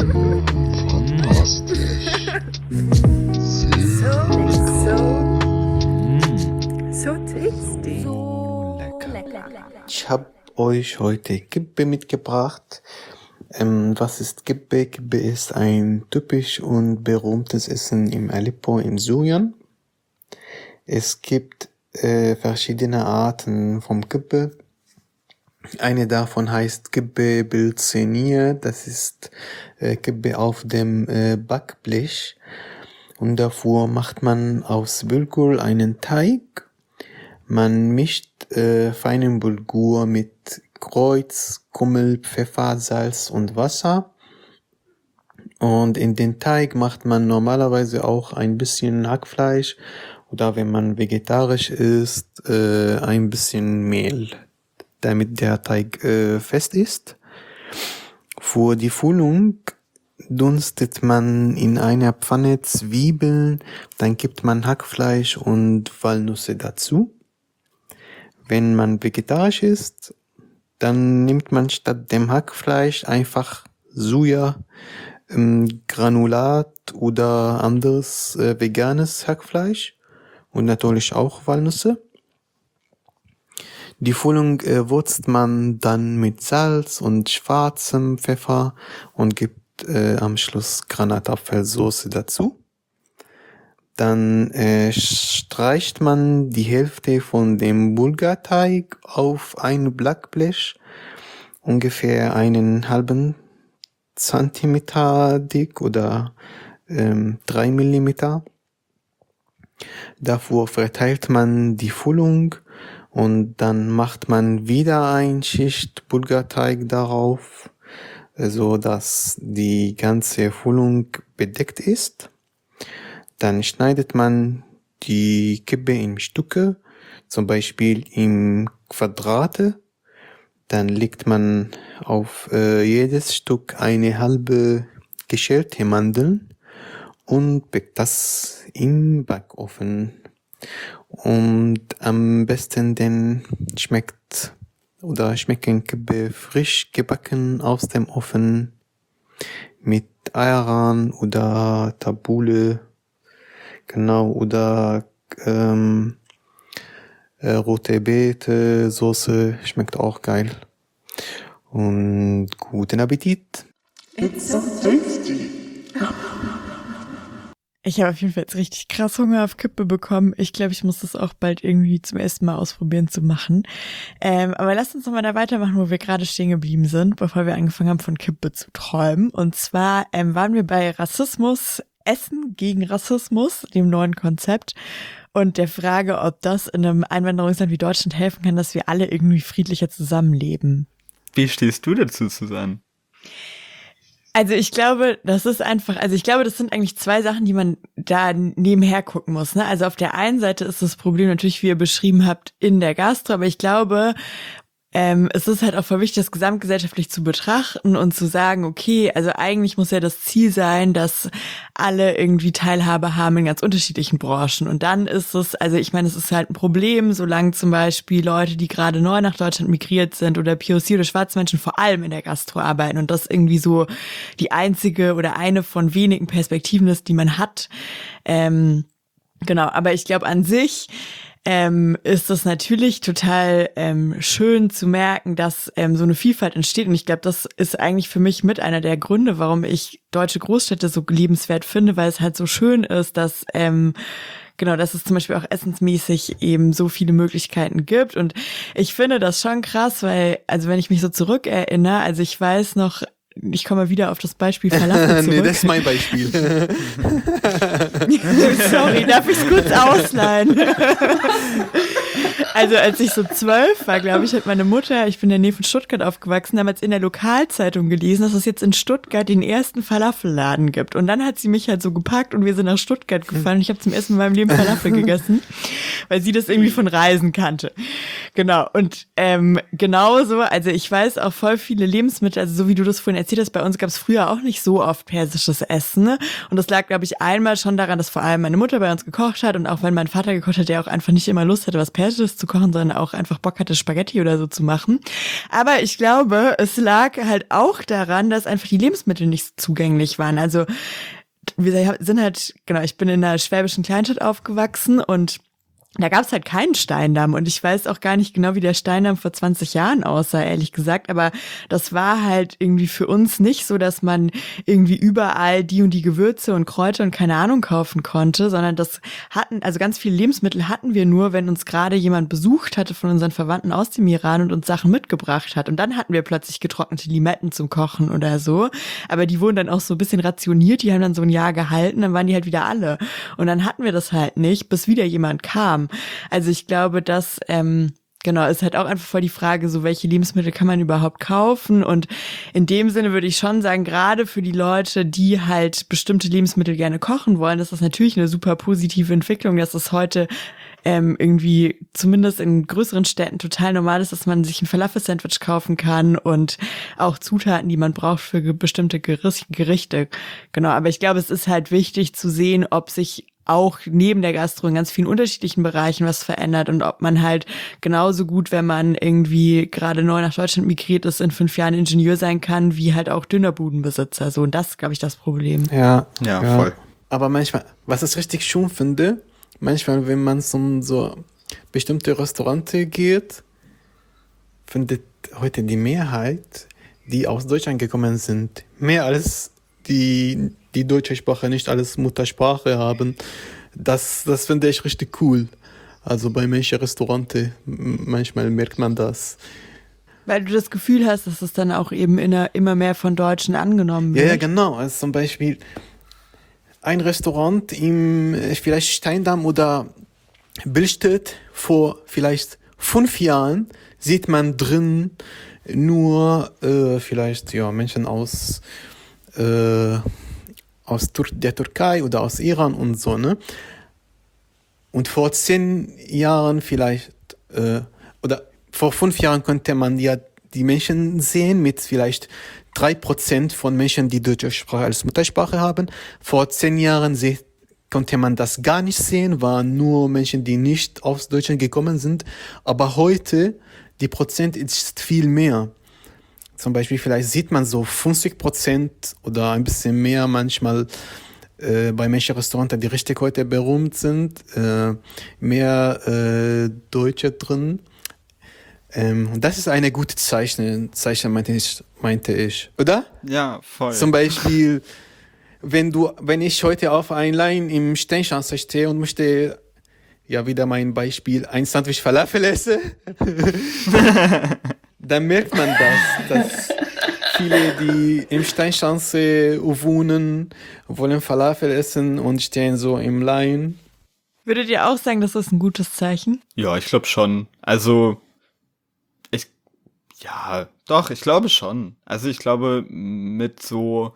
So, so, so tasty. So lecker. Ich habe euch heute Kibbeh mitgebracht. Ähm, was ist Kibbeh? Kibbeh ist ein typisch und berühmtes Essen im Aleppo in Syrien. Es gibt äh, verschiedene Arten vom Kibbeh. Eine davon heißt Kibbeh bil Senir, das ist äh, Kibbeh auf dem äh, Backblech. Und davor macht man aus Bulgur einen Teig. Man mischt äh, feinen Bulgur mit Kreuz, Kümmel, Pfeffer, Salz und Wasser. Und in den Teig macht man normalerweise auch ein bisschen Hackfleisch oder wenn man vegetarisch ist, äh, ein bisschen Mehl, damit der Teig äh, fest ist. Für die Füllung dunstet man in einer Pfanne Zwiebeln, dann gibt man Hackfleisch und Walnüsse dazu. Wenn man vegetarisch ist, dann nimmt man statt dem Hackfleisch einfach Soja, ähm, Granulat oder anderes äh, veganes Hackfleisch und natürlich auch Walnüsse. Die Füllung äh, würzt man dann mit Salz und schwarzem Pfeffer und gibt äh, am Schluss Granatapfelsoße dazu. Dann äh, streicht man die Hälfte von dem Bulgarteig auf ein Backblech, ungefähr einen halben Zentimeter dick oder ähm, drei Millimeter. Davor verteilt man die Füllung und dann macht man wieder ein Schicht Bulgarteig darauf, so dass die ganze Füllung bedeckt ist. Dann schneidet man die Kibbeh in Stücke, zum Beispiel in Quadrate. Dann legt man auf äh, jedes Stück eine halbe geschälte Mandeln und backt das im Backofen. Und am besten denn schmeckt oder schmecken Kibbeh frisch gebacken aus dem Ofen mit Ayran oder Tabule, genau, oder ähm, äh, rote Beete, Soße, schmeckt auch geil. Und guten Appetit! It's so tasty. Ich habe auf jeden Fall jetzt richtig krass Hunger auf Kibbeh bekommen. Ich glaube, ich muss das auch bald irgendwie zum ersten Mal ausprobieren zu machen. Ähm, aber lasst uns nochmal da weitermachen, wo wir gerade stehen geblieben sind, bevor wir angefangen haben, von Kibbeh zu träumen. Und zwar ähm, waren wir bei Rassismus, Essen gegen Rassismus, dem neuen Konzept, und der Frage, ob das in einem Einwanderungsland wie Deutschland helfen kann, dass wir alle irgendwie friedlicher zusammenleben. Wie stehst du dazu, Susanne? Also ich glaube, das ist einfach, also ich glaube, das sind eigentlich zwei Sachen, die man da nebenher gucken muss, ne? Also auf der einen Seite ist das Problem natürlich, wie ihr beschrieben habt, in der Gastro, aber ich glaube, ähm, es ist halt auch voll wichtig, das gesamtgesellschaftlich zu betrachten und zu sagen, okay, also eigentlich muss ja das Ziel sein, dass alle irgendwie Teilhabe haben in ganz unterschiedlichen Branchen. Und dann ist es, also ich meine, es ist halt ein Problem, solange zum Beispiel Leute, die gerade neu nach Deutschland migriert sind oder P O C oder schwarze Menschen vor allem in der Gastro arbeiten und das irgendwie so die einzige oder eine von wenigen Perspektiven ist, die man hat. Ähm, genau, aber ich glaube an sich ähm, ist es natürlich total ähm, schön zu merken, dass ähm, so eine Vielfalt entsteht. Und ich glaube, das ist eigentlich für mich mit einer der Gründe, warum ich deutsche Großstädte so liebenswert finde, weil es halt so schön ist, dass ähm, genau, dass es zum Beispiel auch essensmäßig eben so viele Möglichkeiten gibt. Und ich finde das schon krass, weil, also wenn ich mich so zurückerinnere, also ich weiß noch, ich komme wieder auf das Beispiel Falafel zurück. Nee, das ist mein Beispiel. Sorry, darf ich es kurz ausleihen? Also als ich so zwölf war, glaube ich, hat meine Mutter, ich bin in der Nähe von Stuttgart aufgewachsen, damals in der Lokalzeitung gelesen, dass es jetzt in Stuttgart den ersten Falafelladen gibt. Und dann hat sie mich halt so gepackt und wir sind nach Stuttgart gefahren. Ich habe zum ersten Mal in meinem Leben Falafel gegessen, weil sie das irgendwie von Reisen kannte. Genau. Und ähm, genauso, also ich weiß auch voll viele Lebensmittel, also so wie du das vorhin erzählt hast, bei uns gab es früher auch nicht so oft persisches Essen. Ne? Und das lag, glaube ich, einmal schon daran, dass vor allem meine Mutter bei uns gekocht hat und auch wenn mein Vater gekocht hat, der auch einfach nicht immer Lust hatte, was Persisches zu kochen, sondern auch einfach Bock hatte, Spaghetti oder so zu machen. Aber ich glaube, es lag halt auch daran, dass einfach die Lebensmittel nicht so zugänglich waren. Also wir sind halt, genau, ich bin in einer schwäbischen Kleinstadt aufgewachsen und da gab es halt keinen Steindamm und ich weiß auch gar nicht genau, wie der Steindamm vor zwanzig Jahren aussah, ehrlich gesagt, aber das war halt irgendwie für uns nicht so, dass man irgendwie überall die und die Gewürze und Kräuter und keine Ahnung kaufen konnte, sondern das hatten, also ganz viele Lebensmittel hatten wir nur, wenn uns gerade jemand besucht hatte von unseren Verwandten aus dem Iran und uns Sachen mitgebracht hat und dann hatten wir plötzlich getrocknete Limetten zum Kochen oder so, aber die wurden dann auch so ein bisschen rationiert, die haben dann so ein Jahr gehalten, dann waren die halt wieder alle und dann hatten wir das halt nicht, bis wieder jemand kam. Also ich glaube, dass, ähm, genau, ist halt auch einfach voll die Frage, so welche Lebensmittel kann man überhaupt kaufen und in dem Sinne würde ich schon sagen, gerade für die Leute, die halt bestimmte Lebensmittel gerne kochen wollen, ist das natürlich eine super positive Entwicklung, dass es heute ähm, irgendwie zumindest in größeren Städten total normal ist, dass man sich ein Falafel-Sandwich kaufen kann und auch Zutaten, die man braucht für ge- bestimmte Gericht- Gerichte. Genau, aber ich glaube, es ist halt wichtig zu sehen, ob sich auch neben der Gastro in ganz vielen unterschiedlichen Bereichen was verändert und ob man halt genauso gut, wenn man irgendwie gerade neu nach Deutschland migriert ist, in fünf Jahren Ingenieur sein kann, wie halt auch Dönerbudenbesitzer. So, und das ist, glaube ich, das Problem. Ja, Ja, voll. Aber manchmal, was ich richtig schön finde, manchmal, wenn man zum so bestimmte Restaurants geht, findet heute die Mehrheit, die aus Deutschland gekommen sind, mehr als die die deutsche Sprache nicht als Muttersprache haben. Das, das finde ich richtig cool. Also bei manchen Restaurants, manchmal merkt man das. Weil du das Gefühl hast, dass es dann auch eben in, immer mehr von Deutschen angenommen wird. Ja, ja, genau. Also zum Beispiel ein Restaurant im vielleicht Steindamm oder Billstedt vor vielleicht fünf Jahren sieht man drin nur äh, vielleicht ja Menschen aus äh, aus Tur- der Türkei oder aus Iran und so, ne? Und vor zehn Jahren vielleicht, äh, oder vor fünf Jahren konnte man ja die Menschen sehen mit vielleicht drei Prozent von Menschen, die deutsche Sprache als Muttersprache haben. Vor zehn Jahren se- konnte man das gar nicht sehen, waren nur Menschen, die nicht aus Deutschland gekommen sind. Aber heute, die Prozent ist viel mehr. Zum Beispiel vielleicht sieht man so fünfzig Prozent oder ein bisschen mehr manchmal äh, bei manchen Restaurants, die richtig heute berühmt sind, äh, mehr äh, Deutsche drin. Ähm, und das ist eine gute Zeichen, Zeichen meinte ich, meinte ich, oder? Ja, voll. Zum Beispiel, wenn du, wenn ich heute auf ein Line im Steinschanze stehe und möchte, ja wieder mein Beispiel, ein Sandwich Falafel esse, dann merkt man das, dass viele, die im Steinschanze wohnen, wollen Falafel essen und stehen so im Line. Würdet ihr auch sagen, das ist ein gutes Zeichen? Ja, ich glaube schon. Also, ich, ja, doch, ich glaube schon. Also, ich glaube, mit so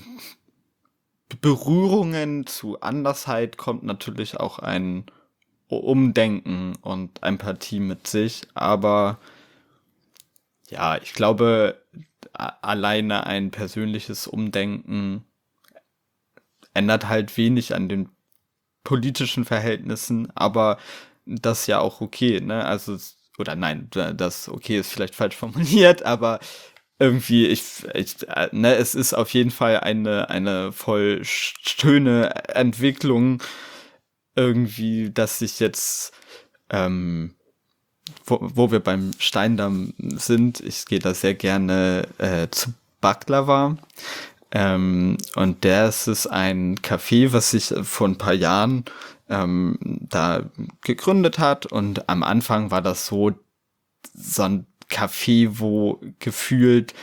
Berührungen zu Andersheit kommt natürlich auch ein Umdenken und Empathie mit sich, aber ja, ich glaube, a- alleine ein persönliches Umdenken ändert halt wenig an den politischen Verhältnissen, aber das ist ja auch okay, ne? Also, es- oder nein, das okay ist vielleicht falsch formuliert, aber irgendwie, ich, ich äh, ne, es ist auf jeden Fall eine, eine voll sch- schöne Entwicklung, irgendwie, dass sich jetzt, ähm, wo, wo wir beim Steindamm sind, ich gehe da sehr gerne äh, zu Baklava. Ähm, und das ist ein Café, was sich vor ein paar Jahren ähm, da gegründet hat. Und am Anfang war das so, so ein Café, wo gefühlt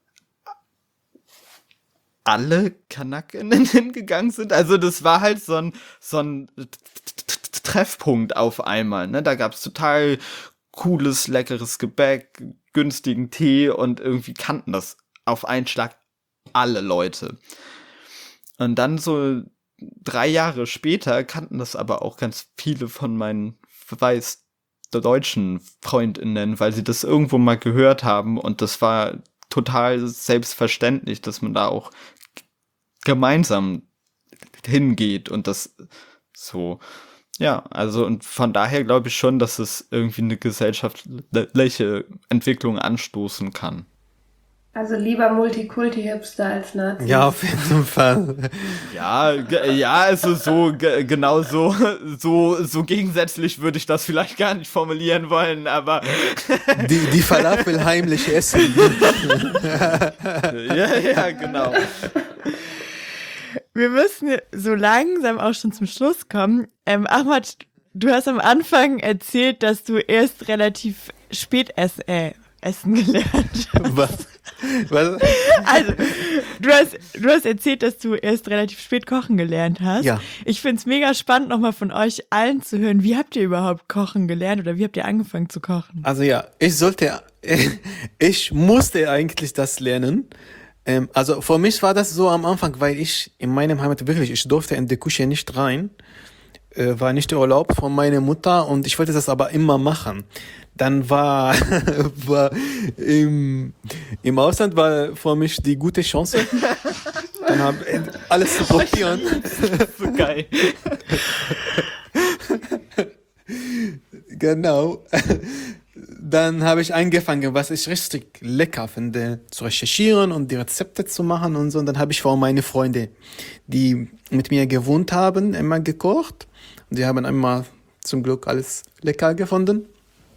alle Kanakinnen hingegangen sind. Also das war halt so ein, so ein Treffpunkt auf einmal. Ne? Da gab's total cooles, leckeres Gebäck, günstigen Tee und irgendwie kannten das auf einen Schlag alle Leute. Und dann so drei Jahre später kannten das aber auch ganz viele von meinen weiß deutschen FreundInnen, weil sie das irgendwo mal gehört haben und das war total selbstverständlich, dass man da auch gemeinsam hingeht und das so, ja, also und von daher glaube ich schon, dass es irgendwie eine gesellschaftliche Entwicklung anstoßen kann. Also lieber Multikulti-Hipster als Nazi. Ja, auf jeden Fall. Ja, ge- ja, also so ge- genau so so so gegensätzlich würde ich das vielleicht gar nicht formulieren wollen, aber Die, die Falafel heimlich essen. ja, ja, genau. Wir müssen so langsam auch schon zum Schluss kommen. Ähm, Ahmad, du hast am Anfang erzählt, dass du erst relativ spät ess äh, essen gelernt hast. Was? Was? Also, du hast, du hast erzählt, dass du erst relativ spät kochen gelernt hast. Ja. Ich find's mega spannend, nochmal von euch allen zu hören. Wie habt ihr überhaupt kochen gelernt oder wie habt ihr angefangen zu kochen? Also ja, ich sollte, ich musste eigentlich das lernen. Ähm, also für mich war das so am Anfang, weil ich in meinem Heimat wirklich, ich durfte in die Küche nicht rein, äh, war nicht erlaubt von meiner Mutter und ich wollte das aber immer machen. Dann war, war im, im Ausland war für mich die gute Chance. Dann habe alles zu probieren. So geil. Genau. Dann habe ich angefangen, was ich richtig lecker finde, zu recherchieren und die Rezepte zu machen und so. Und dann habe ich vor meine Freunde, die mit mir gewohnt haben, immer gekocht. Und die haben immer zum Glück alles lecker gefunden.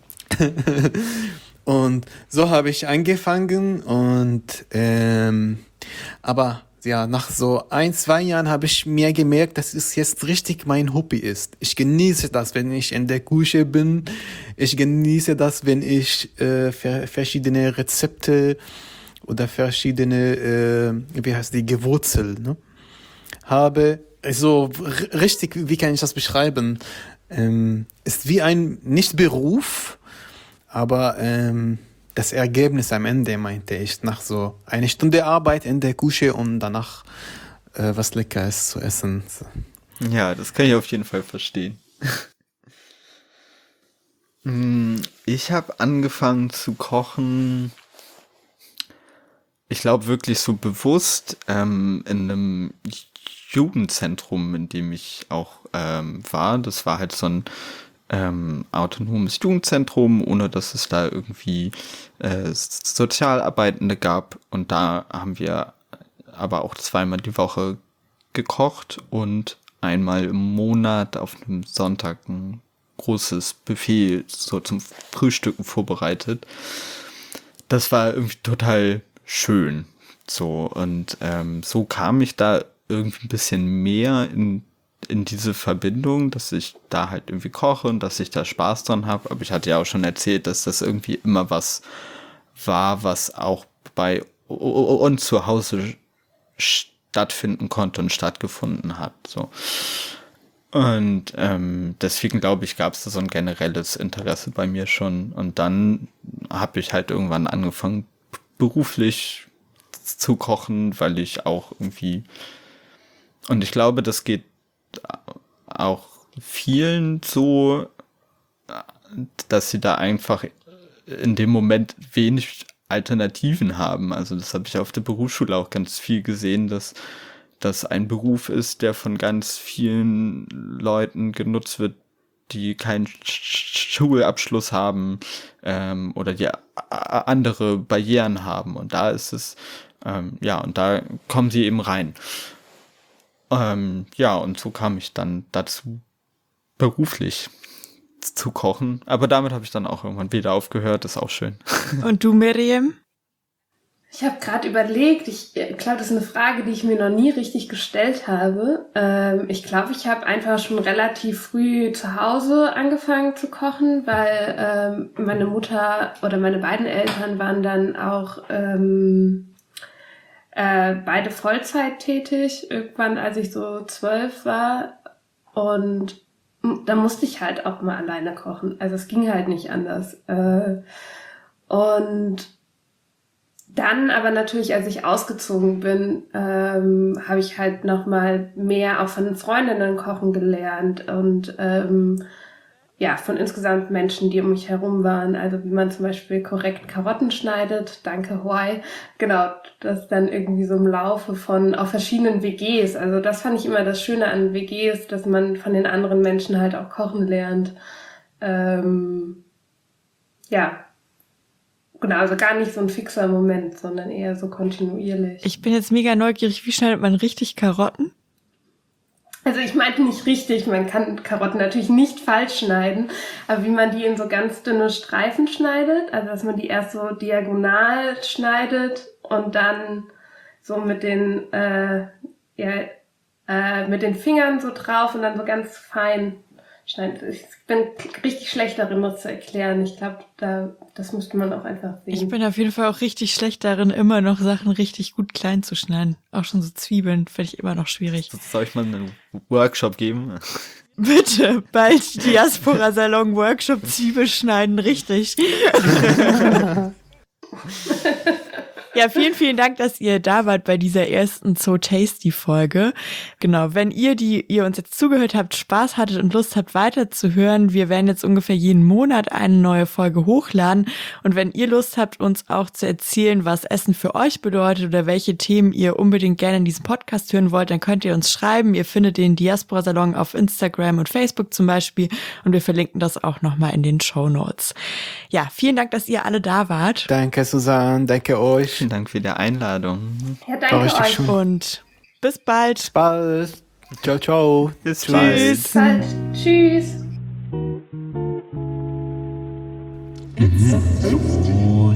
Und so habe ich angefangen und ähm, aber ja, nach so ein, zwei Jahren habe ich mir gemerkt, dass es jetzt richtig mein Hobby ist. Ich genieße das, wenn ich in der Küche bin. Ich genieße das, wenn ich äh, ver- verschiedene Rezepte oder verschiedene, äh, wie heißt die, Gewürzel, ne, habe. So r- richtig, wie kann ich das beschreiben? Ähm, ist wie ein, nicht Beruf, aber ähm, das Ergebnis am Ende, meinte ich, nach so eine Stunde Arbeit in der Küche und danach äh, was Leckeres zu essen. So. Ja, das kann ich auf jeden Fall verstehen. Hm, Ich habe angefangen zu kochen, ich glaube wirklich so bewusst ähm, in einem Jugendzentrum, in dem ich auch ähm, war. Das war halt so ein ähm, autonomes Jugendzentrum, ohne dass es da irgendwie äh, Sozialarbeitende gab. Und da haben wir aber auch zweimal die Woche gekocht und einmal im Monat auf einem Sonntag ein großes Buffet so zum Frühstücken vorbereitet. Das war irgendwie total schön. So, und ähm, so kam ich da irgendwie ein bisschen mehr in in diese Verbindung, dass ich da halt irgendwie koche und dass ich da Spaß dran habe. Aber ich hatte ja auch schon erzählt, dass das irgendwie immer was war, was auch bei uns zu Hause stattfinden konnte und stattgefunden hat. So. Und ähm, deswegen glaube ich, gab es da so ein generelles Interesse bei mir schon. Und dann habe ich halt irgendwann angefangen, beruflich zu kochen, weil ich auch irgendwie, und ich glaube, das geht auch vielen so, dass sie da einfach in dem Moment wenig Alternativen haben. Also das habe ich auf der Berufsschule auch ganz viel gesehen, dass das ein Beruf ist, der von ganz vielen Leuten genutzt wird, die keinen Sch- Schulabschluss haben ähm, oder die a- a- andere Barrieren haben. Und da ist es, ähm, ja, und da kommen sie eben rein. Ähm, ja, und so kam ich dann dazu, beruflich zu kochen. Aber damit habe ich dann auch irgendwann wieder aufgehört. Ist auch schön. Und du, Miriam? Ich habe gerade überlegt, ich glaube, das ist eine Frage, die ich mir noch nie richtig gestellt habe. Ähm, ich glaube, ich habe einfach schon relativ früh zu Hause angefangen zu kochen, weil ähm, meine Mutter oder meine beiden Eltern waren dann auch ähm, äh, beide Vollzeit tätig, irgendwann als ich so zwölf war. Und da musste ich halt auch mal alleine kochen. Also es ging halt nicht anders. Äh, und dann aber natürlich, als ich ausgezogen bin, ähm, habe ich halt nochmal mehr auch von den Freundinnen kochen gelernt und ähm, ja, von insgesamt Menschen, die um mich herum waren. Also wie man zum Beispiel korrekt Karotten schneidet. Danke, Huai. Genau, das dann irgendwie so im Laufe von auch verschiedenen W Gs. Also das fand ich immer das Schöne an W Gs, dass man von den anderen Menschen halt auch kochen lernt. Ähm, ja, genau, also gar nicht so ein fixer Moment, sondern eher so kontinuierlich. Ich bin jetzt mega neugierig, wie schneidet man richtig Karotten? Also ich meinte nicht richtig, man kann Karotten natürlich nicht falsch schneiden, aber wie man die in so ganz dünne Streifen schneidet, also dass man die erst so diagonal schneidet und dann so mit den, äh, ja, äh, mit den Fingern so drauf und dann so ganz fein schneidet. Ich bin richtig schlecht darin, das zu erklären. Ich glaube, da, das müsste man auch einfach sehen. Ich bin auf jeden Fall auch richtig schlecht darin, immer noch Sachen richtig gut klein zu schneiden. Auch schon so Zwiebeln finde ich immer noch schwierig. Soll ich mal einen Workshop geben? Bitte, bald Diaspora Salon Workshop Zwiebelschneiden, richtig. Ja, vielen, vielen Dank, dass ihr da wart bei dieser ersten So Tasty Folge. Genau, wenn ihr, die ihr uns jetzt zugehört habt, Spaß hattet und Lust habt weiterzuhören, wir werden jetzt ungefähr jeden Monat eine neue Folge hochladen. Und wenn ihr Lust habt, uns auch zu erzählen, was Essen für euch bedeutet oder welche Themen ihr unbedingt gerne in diesem Podcast hören wollt, dann könnt ihr uns schreiben. Ihr findet den Diaspora Salon auf Instagram und Facebook zum Beispiel und wir verlinken das auch nochmal in den Shownotes. Ja, vielen Dank, dass ihr alle da wart. Danke, Susanne. Danke euch. Vielen Dank für die Einladung. Ja, danke War richtig euch. schön. Und bis bald. Bis bald. Ciao, ciao. Bis Tschüss. Bis bald. Tschüss. It's so tasty.